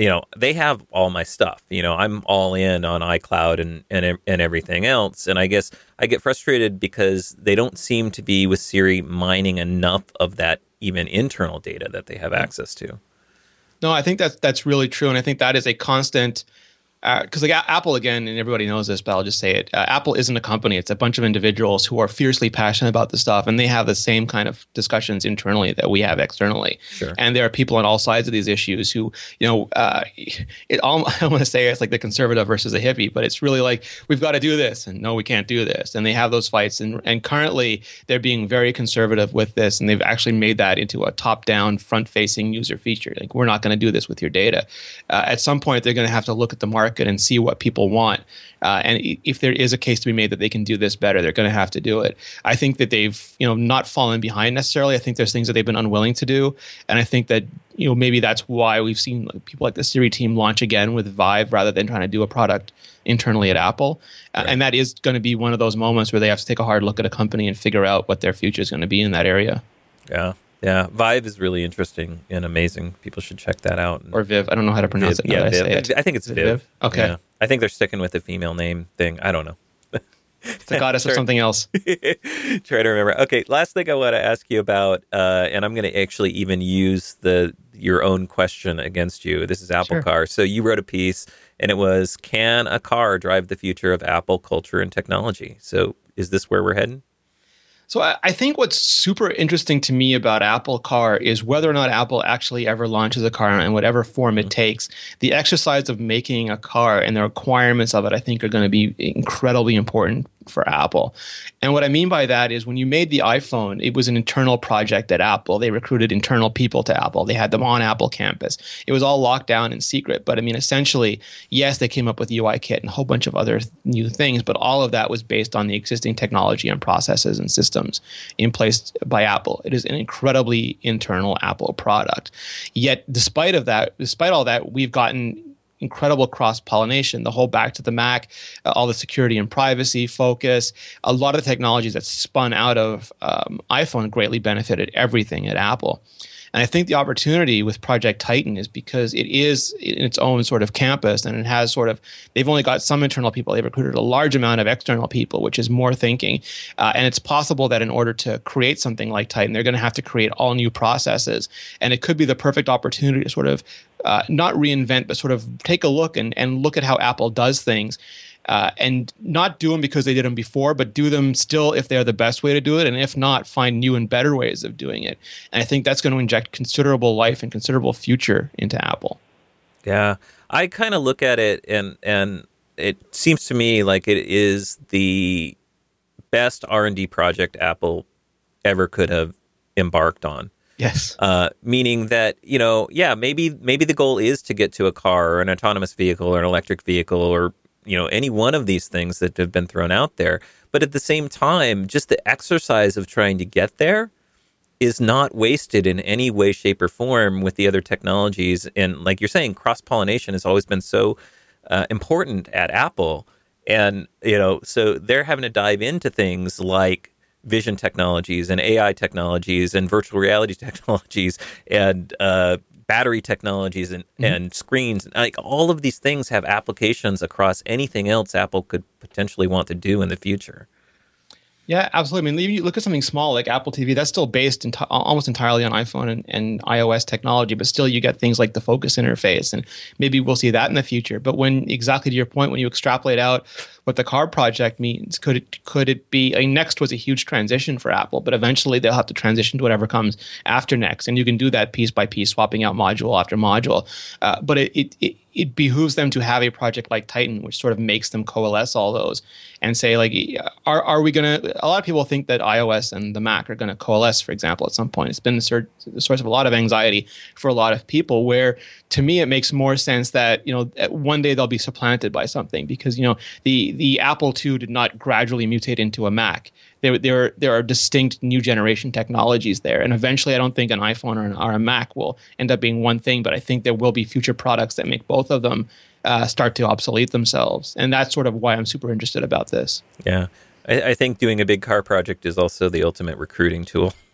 A: you know, they have all my stuff. You know, I'm all in on iCloud and, and and everything else. And I guess I get frustrated because they don't seem to be with Siri mining enough of that even internal data that they have access to.
B: No, I think that's that's really true, and I think that is a constant. Because uh, like Apple, again, and everybody knows this, but I'll just say it. Uh, Apple isn't a company. It's a bunch of individuals who are fiercely passionate about this stuff, and they have the same kind of discussions internally that we have externally.
A: Sure.
B: And there are people on all sides of these issues who, you know, uh, it all, I want to say it's like the conservative versus the hippie, but it's really like, we've got to do this, and no, we can't do this. And they have those fights, and, and currently they're being very conservative with this, and they've actually made that into a top-down, front-facing user feature. Like, we're not going to do this with your data. Uh, at some point, they're going to have to look at the market and see what people want. Uh, and if there is a case to be made that they can do this better, they're going to have to do it. I think that they've, you know, not fallen behind necessarily. I think there's things that they've been unwilling to do. And I think that, you know, maybe that's why we've seen people like the Siri team launch again with Vive rather than trying to do a product internally at Apple. Right. Uh, and that is going to be one of those moments where they have to take a hard look at a company and figure out what their future is going to be in that area.
A: Yeah. Yeah, Vive is really interesting and amazing. People should check that out.
B: Or Viv. I don't know how to pronounce
A: Viv.
B: it.
A: Yeah,
B: I,
A: Viv.
B: say it.
A: I think it's Viv.
B: Viv? Okay.
A: Yeah. I think they're sticking with the female name thing. I don't know.
B: It's a goddess of something else.
A: Try to remember. Okay, last thing I want to ask you about, uh, and I'm going to actually even use the your own question against you. This is Apple
B: Sure.
A: Car. So you wrote a piece, and it was, can a car drive the future of Apple culture and technology? So is this where we're heading?
B: So I, I think what's super interesting to me about Apple Car is whether or not Apple actually ever launches a car in whatever form it mm-hmm. takes. The exercise of making a car and the requirements of it, I think, are going to be incredibly important for Apple. And what I mean by that is when you made the iPhone, it was an internal project at Apple. They recruited internal people to Apple. They had them on Apple campus. It was all locked down in secret. But I mean, essentially, yes, they came up with U I Kit and a whole bunch of other new things, but all of that was based on the existing technology and processes and systems in place by Apple. It is an incredibly internal Apple product. Yet, despite of that, despite all that, we've gotten incredible cross-pollination, the whole back to the Mac, uh, all the security and privacy focus, a lot of the technologies that spun out of um, iPhone greatly benefited everything at Apple. And I think the opportunity with Project Titan is because it is in its own sort of campus, and it has sort of, they've only got some internal people. They've recruited a large amount of external people, which is more thinking. Uh, and it's possible that in order to create something like Titan, they're going to have to create all new processes. And it could be the perfect opportunity to sort of uh, not reinvent, but sort of take a look and, and look at how Apple does things. Uh, and not do them because they did them before, but do them still if they're the best way to do it. And if not, find new and better ways of doing it. And I think that's going to inject considerable life and considerable future into Apple.
A: Yeah, I kind of look at it and and it seems to me like it is the best R and D project Apple ever could have embarked on.
B: Yes.
A: Uh, meaning that, you know, yeah, maybe maybe the goal is to get to a car or an autonomous vehicle or an electric vehicle or, you know, any one of these things that have been thrown out there. But at the same time, just the exercise of trying to get there is not wasted in any way, shape, or form with the other technologies. And like you're saying, cross-pollination has always been so uh, important at Apple. And, you know, so they're having to dive into things like vision technologies and A I technologies and virtual reality technologies and uh battery technologies and, mm-hmm. and screens. Like all of these things have applications across anything else Apple could potentially want to do in the future.
B: Yeah, absolutely. I mean, you look at something small like Apple T V, that's still based enti- almost entirely on iPhone and, and iOS technology, but still you get things like the Focus interface, and maybe we'll see that in the future. But when, exactly to your point, when you extrapolate out what the car project means, could it could it be, I mean, Next was a huge transition for Apple, but eventually they'll have to transition to whatever comes after Next, and you can do that piece by piece, swapping out module after module. Uh, but it, it, it it behooves them to have a project like Titan, which sort of makes them coalesce all those and say, like, are are we going to, a lot of people think that iOS and the Mac are going to coalesce, for example, at some point. It's been the, sur- the source of a lot of anxiety for a lot of people, where to me, it makes more sense that, you know, one day they'll be supplanted by something, because, you know, the, the Apple two did not gradually mutate into a Mac. There, there, there are distinct new generation technologies there. And eventually, I don't think an iPhone or, an, or a Mac will end up being one thing, but I think there will be future products that make both of them uh, start to obsolete themselves. And that's sort of why I'm super interested about this.
A: Yeah. I, I think doing a big car project is also the ultimate recruiting tool.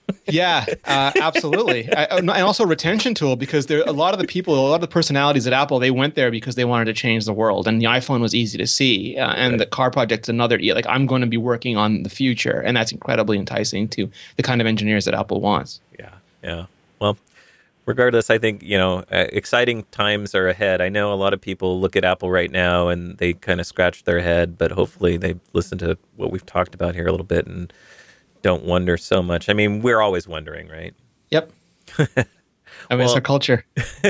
B: Yeah, uh, absolutely. I, and also retention tool, because there a lot of the people, a lot of the personalities at Apple, they went there because they wanted to change the world, and the iPhone was easy to see, uh, and
A: Right.
B: the car project's another. Like, I'm going to be working on the future, and that's incredibly enticing to the kind of engineers that Apple wants.
A: Yeah, yeah. Well, regardless, I think, you know, uh, exciting times are ahead. I know a lot of people look at Apple right now and they kind of scratch their head, but hopefully they listen to what we've talked about here a little bit and don't wonder so much. I mean, we're always wondering, right?
B: Yep. I mean, well, it's our culture.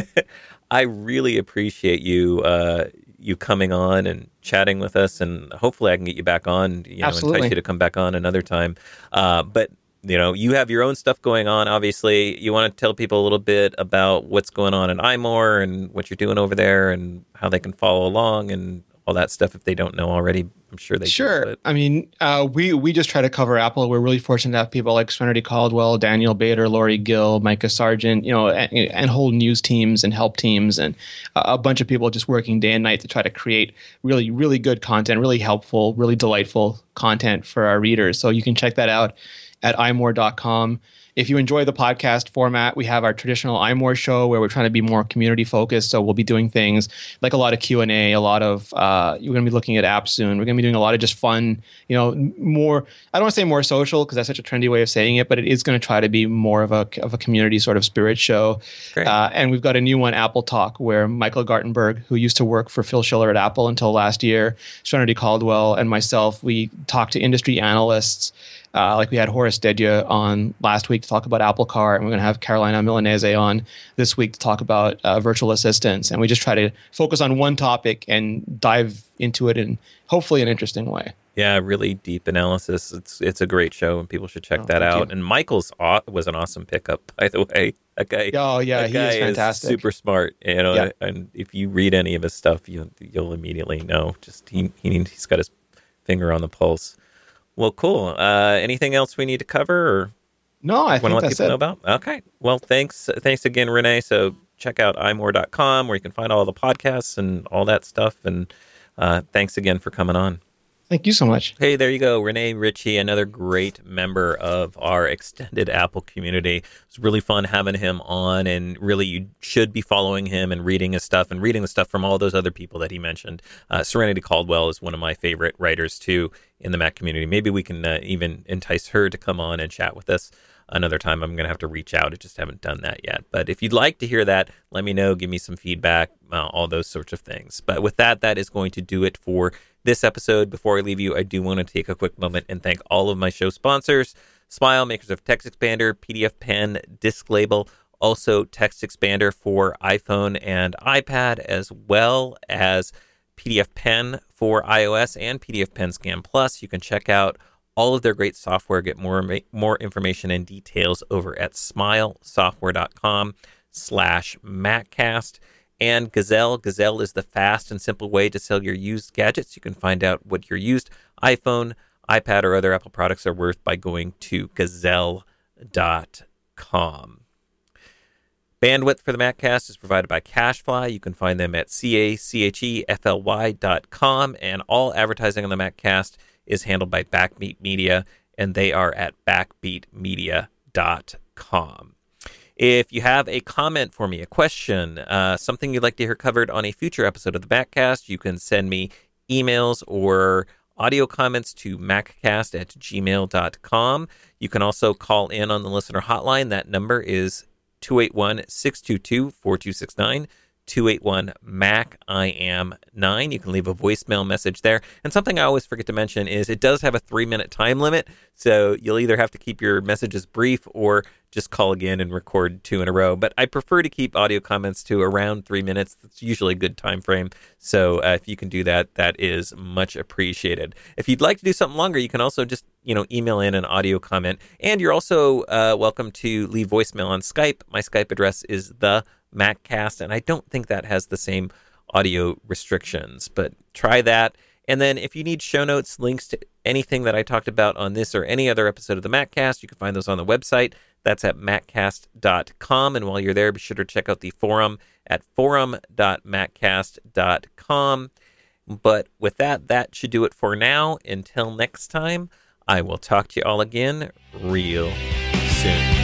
A: I really appreciate you uh, you coming on and chatting with us, and hopefully I can get you back on, you know,
B: Absolutely.
A: entice you to come back on another time. Uh, but you know, you have your own stuff going on. Obviously, you want to tell people a little bit about what's going on in iMore and what you're doing over there, and how they can follow along and all that stuff if they don't know already. I'm sure they
B: sure.
A: do. But.
B: I mean, uh, we we just try to cover Apple. We're really fortunate to have people like Serenity Caldwell, Daniel Bader, Laurie Gill, Micah Sargent, you know, and, and whole news teams and help teams, and a bunch of people just working day and night to try to create really, really good content, really helpful, really delightful content for our readers. So you can check that out at imore dot com. If you enjoy the podcast format, we have our traditional iMore show where we're trying to be more community focused. So we'll be doing things like a lot of Q and A, a lot of, uh, you're going to be looking at apps soon. We're going to be doing a lot of just fun, you know, more, I don't want to say more social because that's such a trendy way of saying it, but it is going to try to be more of a, of a community sort of spirit show. Uh, and we've got a new one, Apple Talk, where Michael Gartenberg, who used to work for Phil Schiller at Apple until last year, Serenity Caldwell, and myself, we talk to industry analysts. Uh, like we had Horace Dedya on last week to talk about Apple Car, and we're going to have Carolina Milanese on this week to talk about uh, virtual assistants. And we just try to focus on one topic and dive into it in hopefully an interesting way.
A: Yeah, really deep analysis. It's it's a great show, and people should check
B: Oh,
A: that out.
B: you.
A: And Michael's aw- was an awesome pickup, by the way. That guy.
B: Oh yeah,
A: that
B: he
A: guy
B: is fantastic.
A: Is super smart, you know.
B: Yeah.
A: And if you read any of his stuff, you you'll immediately know. Just he, he he's got his finger on the pulse. Well, cool. Uh, anything else we need to cover, or
B: no? I
A: want
B: think
A: to let
B: that's
A: people
B: it.
A: know about? Okay. Well, thanks, thanks again, Renee. So check out imore dot com where you can find all the podcasts and all that stuff. And uh, thanks again for coming on.
B: Thank you so much.
A: Hey, there you go. Renee Ritchie, another great member of our extended Apple community. It's really fun having him on, and really you should be following him and reading his stuff and reading the stuff from all those other people that he mentioned. Uh, Serenity Caldwell is one of my favorite writers, too, in the Mac community. Maybe we can uh, even entice her to come on and chat with us another time. I'm going to have to reach out. I just haven't done that yet. But if you'd like to hear that, let me know. Give me some feedback, uh, all those sorts of things. But with that, that is going to do it for this episode. Before I leave you, I do want to take a quick moment and thank all of my show sponsors: Smile, makers of Text Expander, P D F Pen, Disk Label, also Text Expander for iPhone and iPad, as well as P D F Pen for iOS and P D F Pen Scan Plus. You can check out all of their great software, get more more information and details over at smilesoftware.com slash MacCast. And Gazelle. Gazelle is the fast and simple way to sell your used gadgets. You can find out what your used iPhone, iPad, or other Apple products are worth by going to gazelle dot com. Bandwidth for the MacCast is provided by CacheFly. You can find them at C A C H E F L Y dot com. And all advertising on the MacCast is handled by Backbeat Media, and they are at backbeat media dot com. If you have a comment for me, a question, uh, something you'd like to hear covered on a future episode of the MacCast, you can send me emails or audio comments to maccast at gmail dot com. You can also call in on the listener hotline. That number is two eight one, six two two, four two six nine. two eight one Mac I am nine. You can leave a voicemail message there. And something I always forget to mention is it does have a three minute time limit. So you'll either have to keep your messages brief or just call again and record two in a row. But I prefer to keep audio comments to around three minutes. That's usually a good time frame. So uh, if you can do that, that is much appreciated. If you'd like to do something longer, you can also just, you know, email in an audio comment. And you're also uh, welcome to leave voicemail on Skype. My Skype address is the MacCast, and I don't think that has the same audio restrictions, but try that. And then if you need show notes, links to anything that I talked about on this or any other episode of the MacCast, you can find those on the website. That's at maccast dot com. And while you're there, be sure to check out the forum at forum dot maccast dot com. But with that, that should do it for now. Until next time, I will talk to you all again real soon.
B: soon.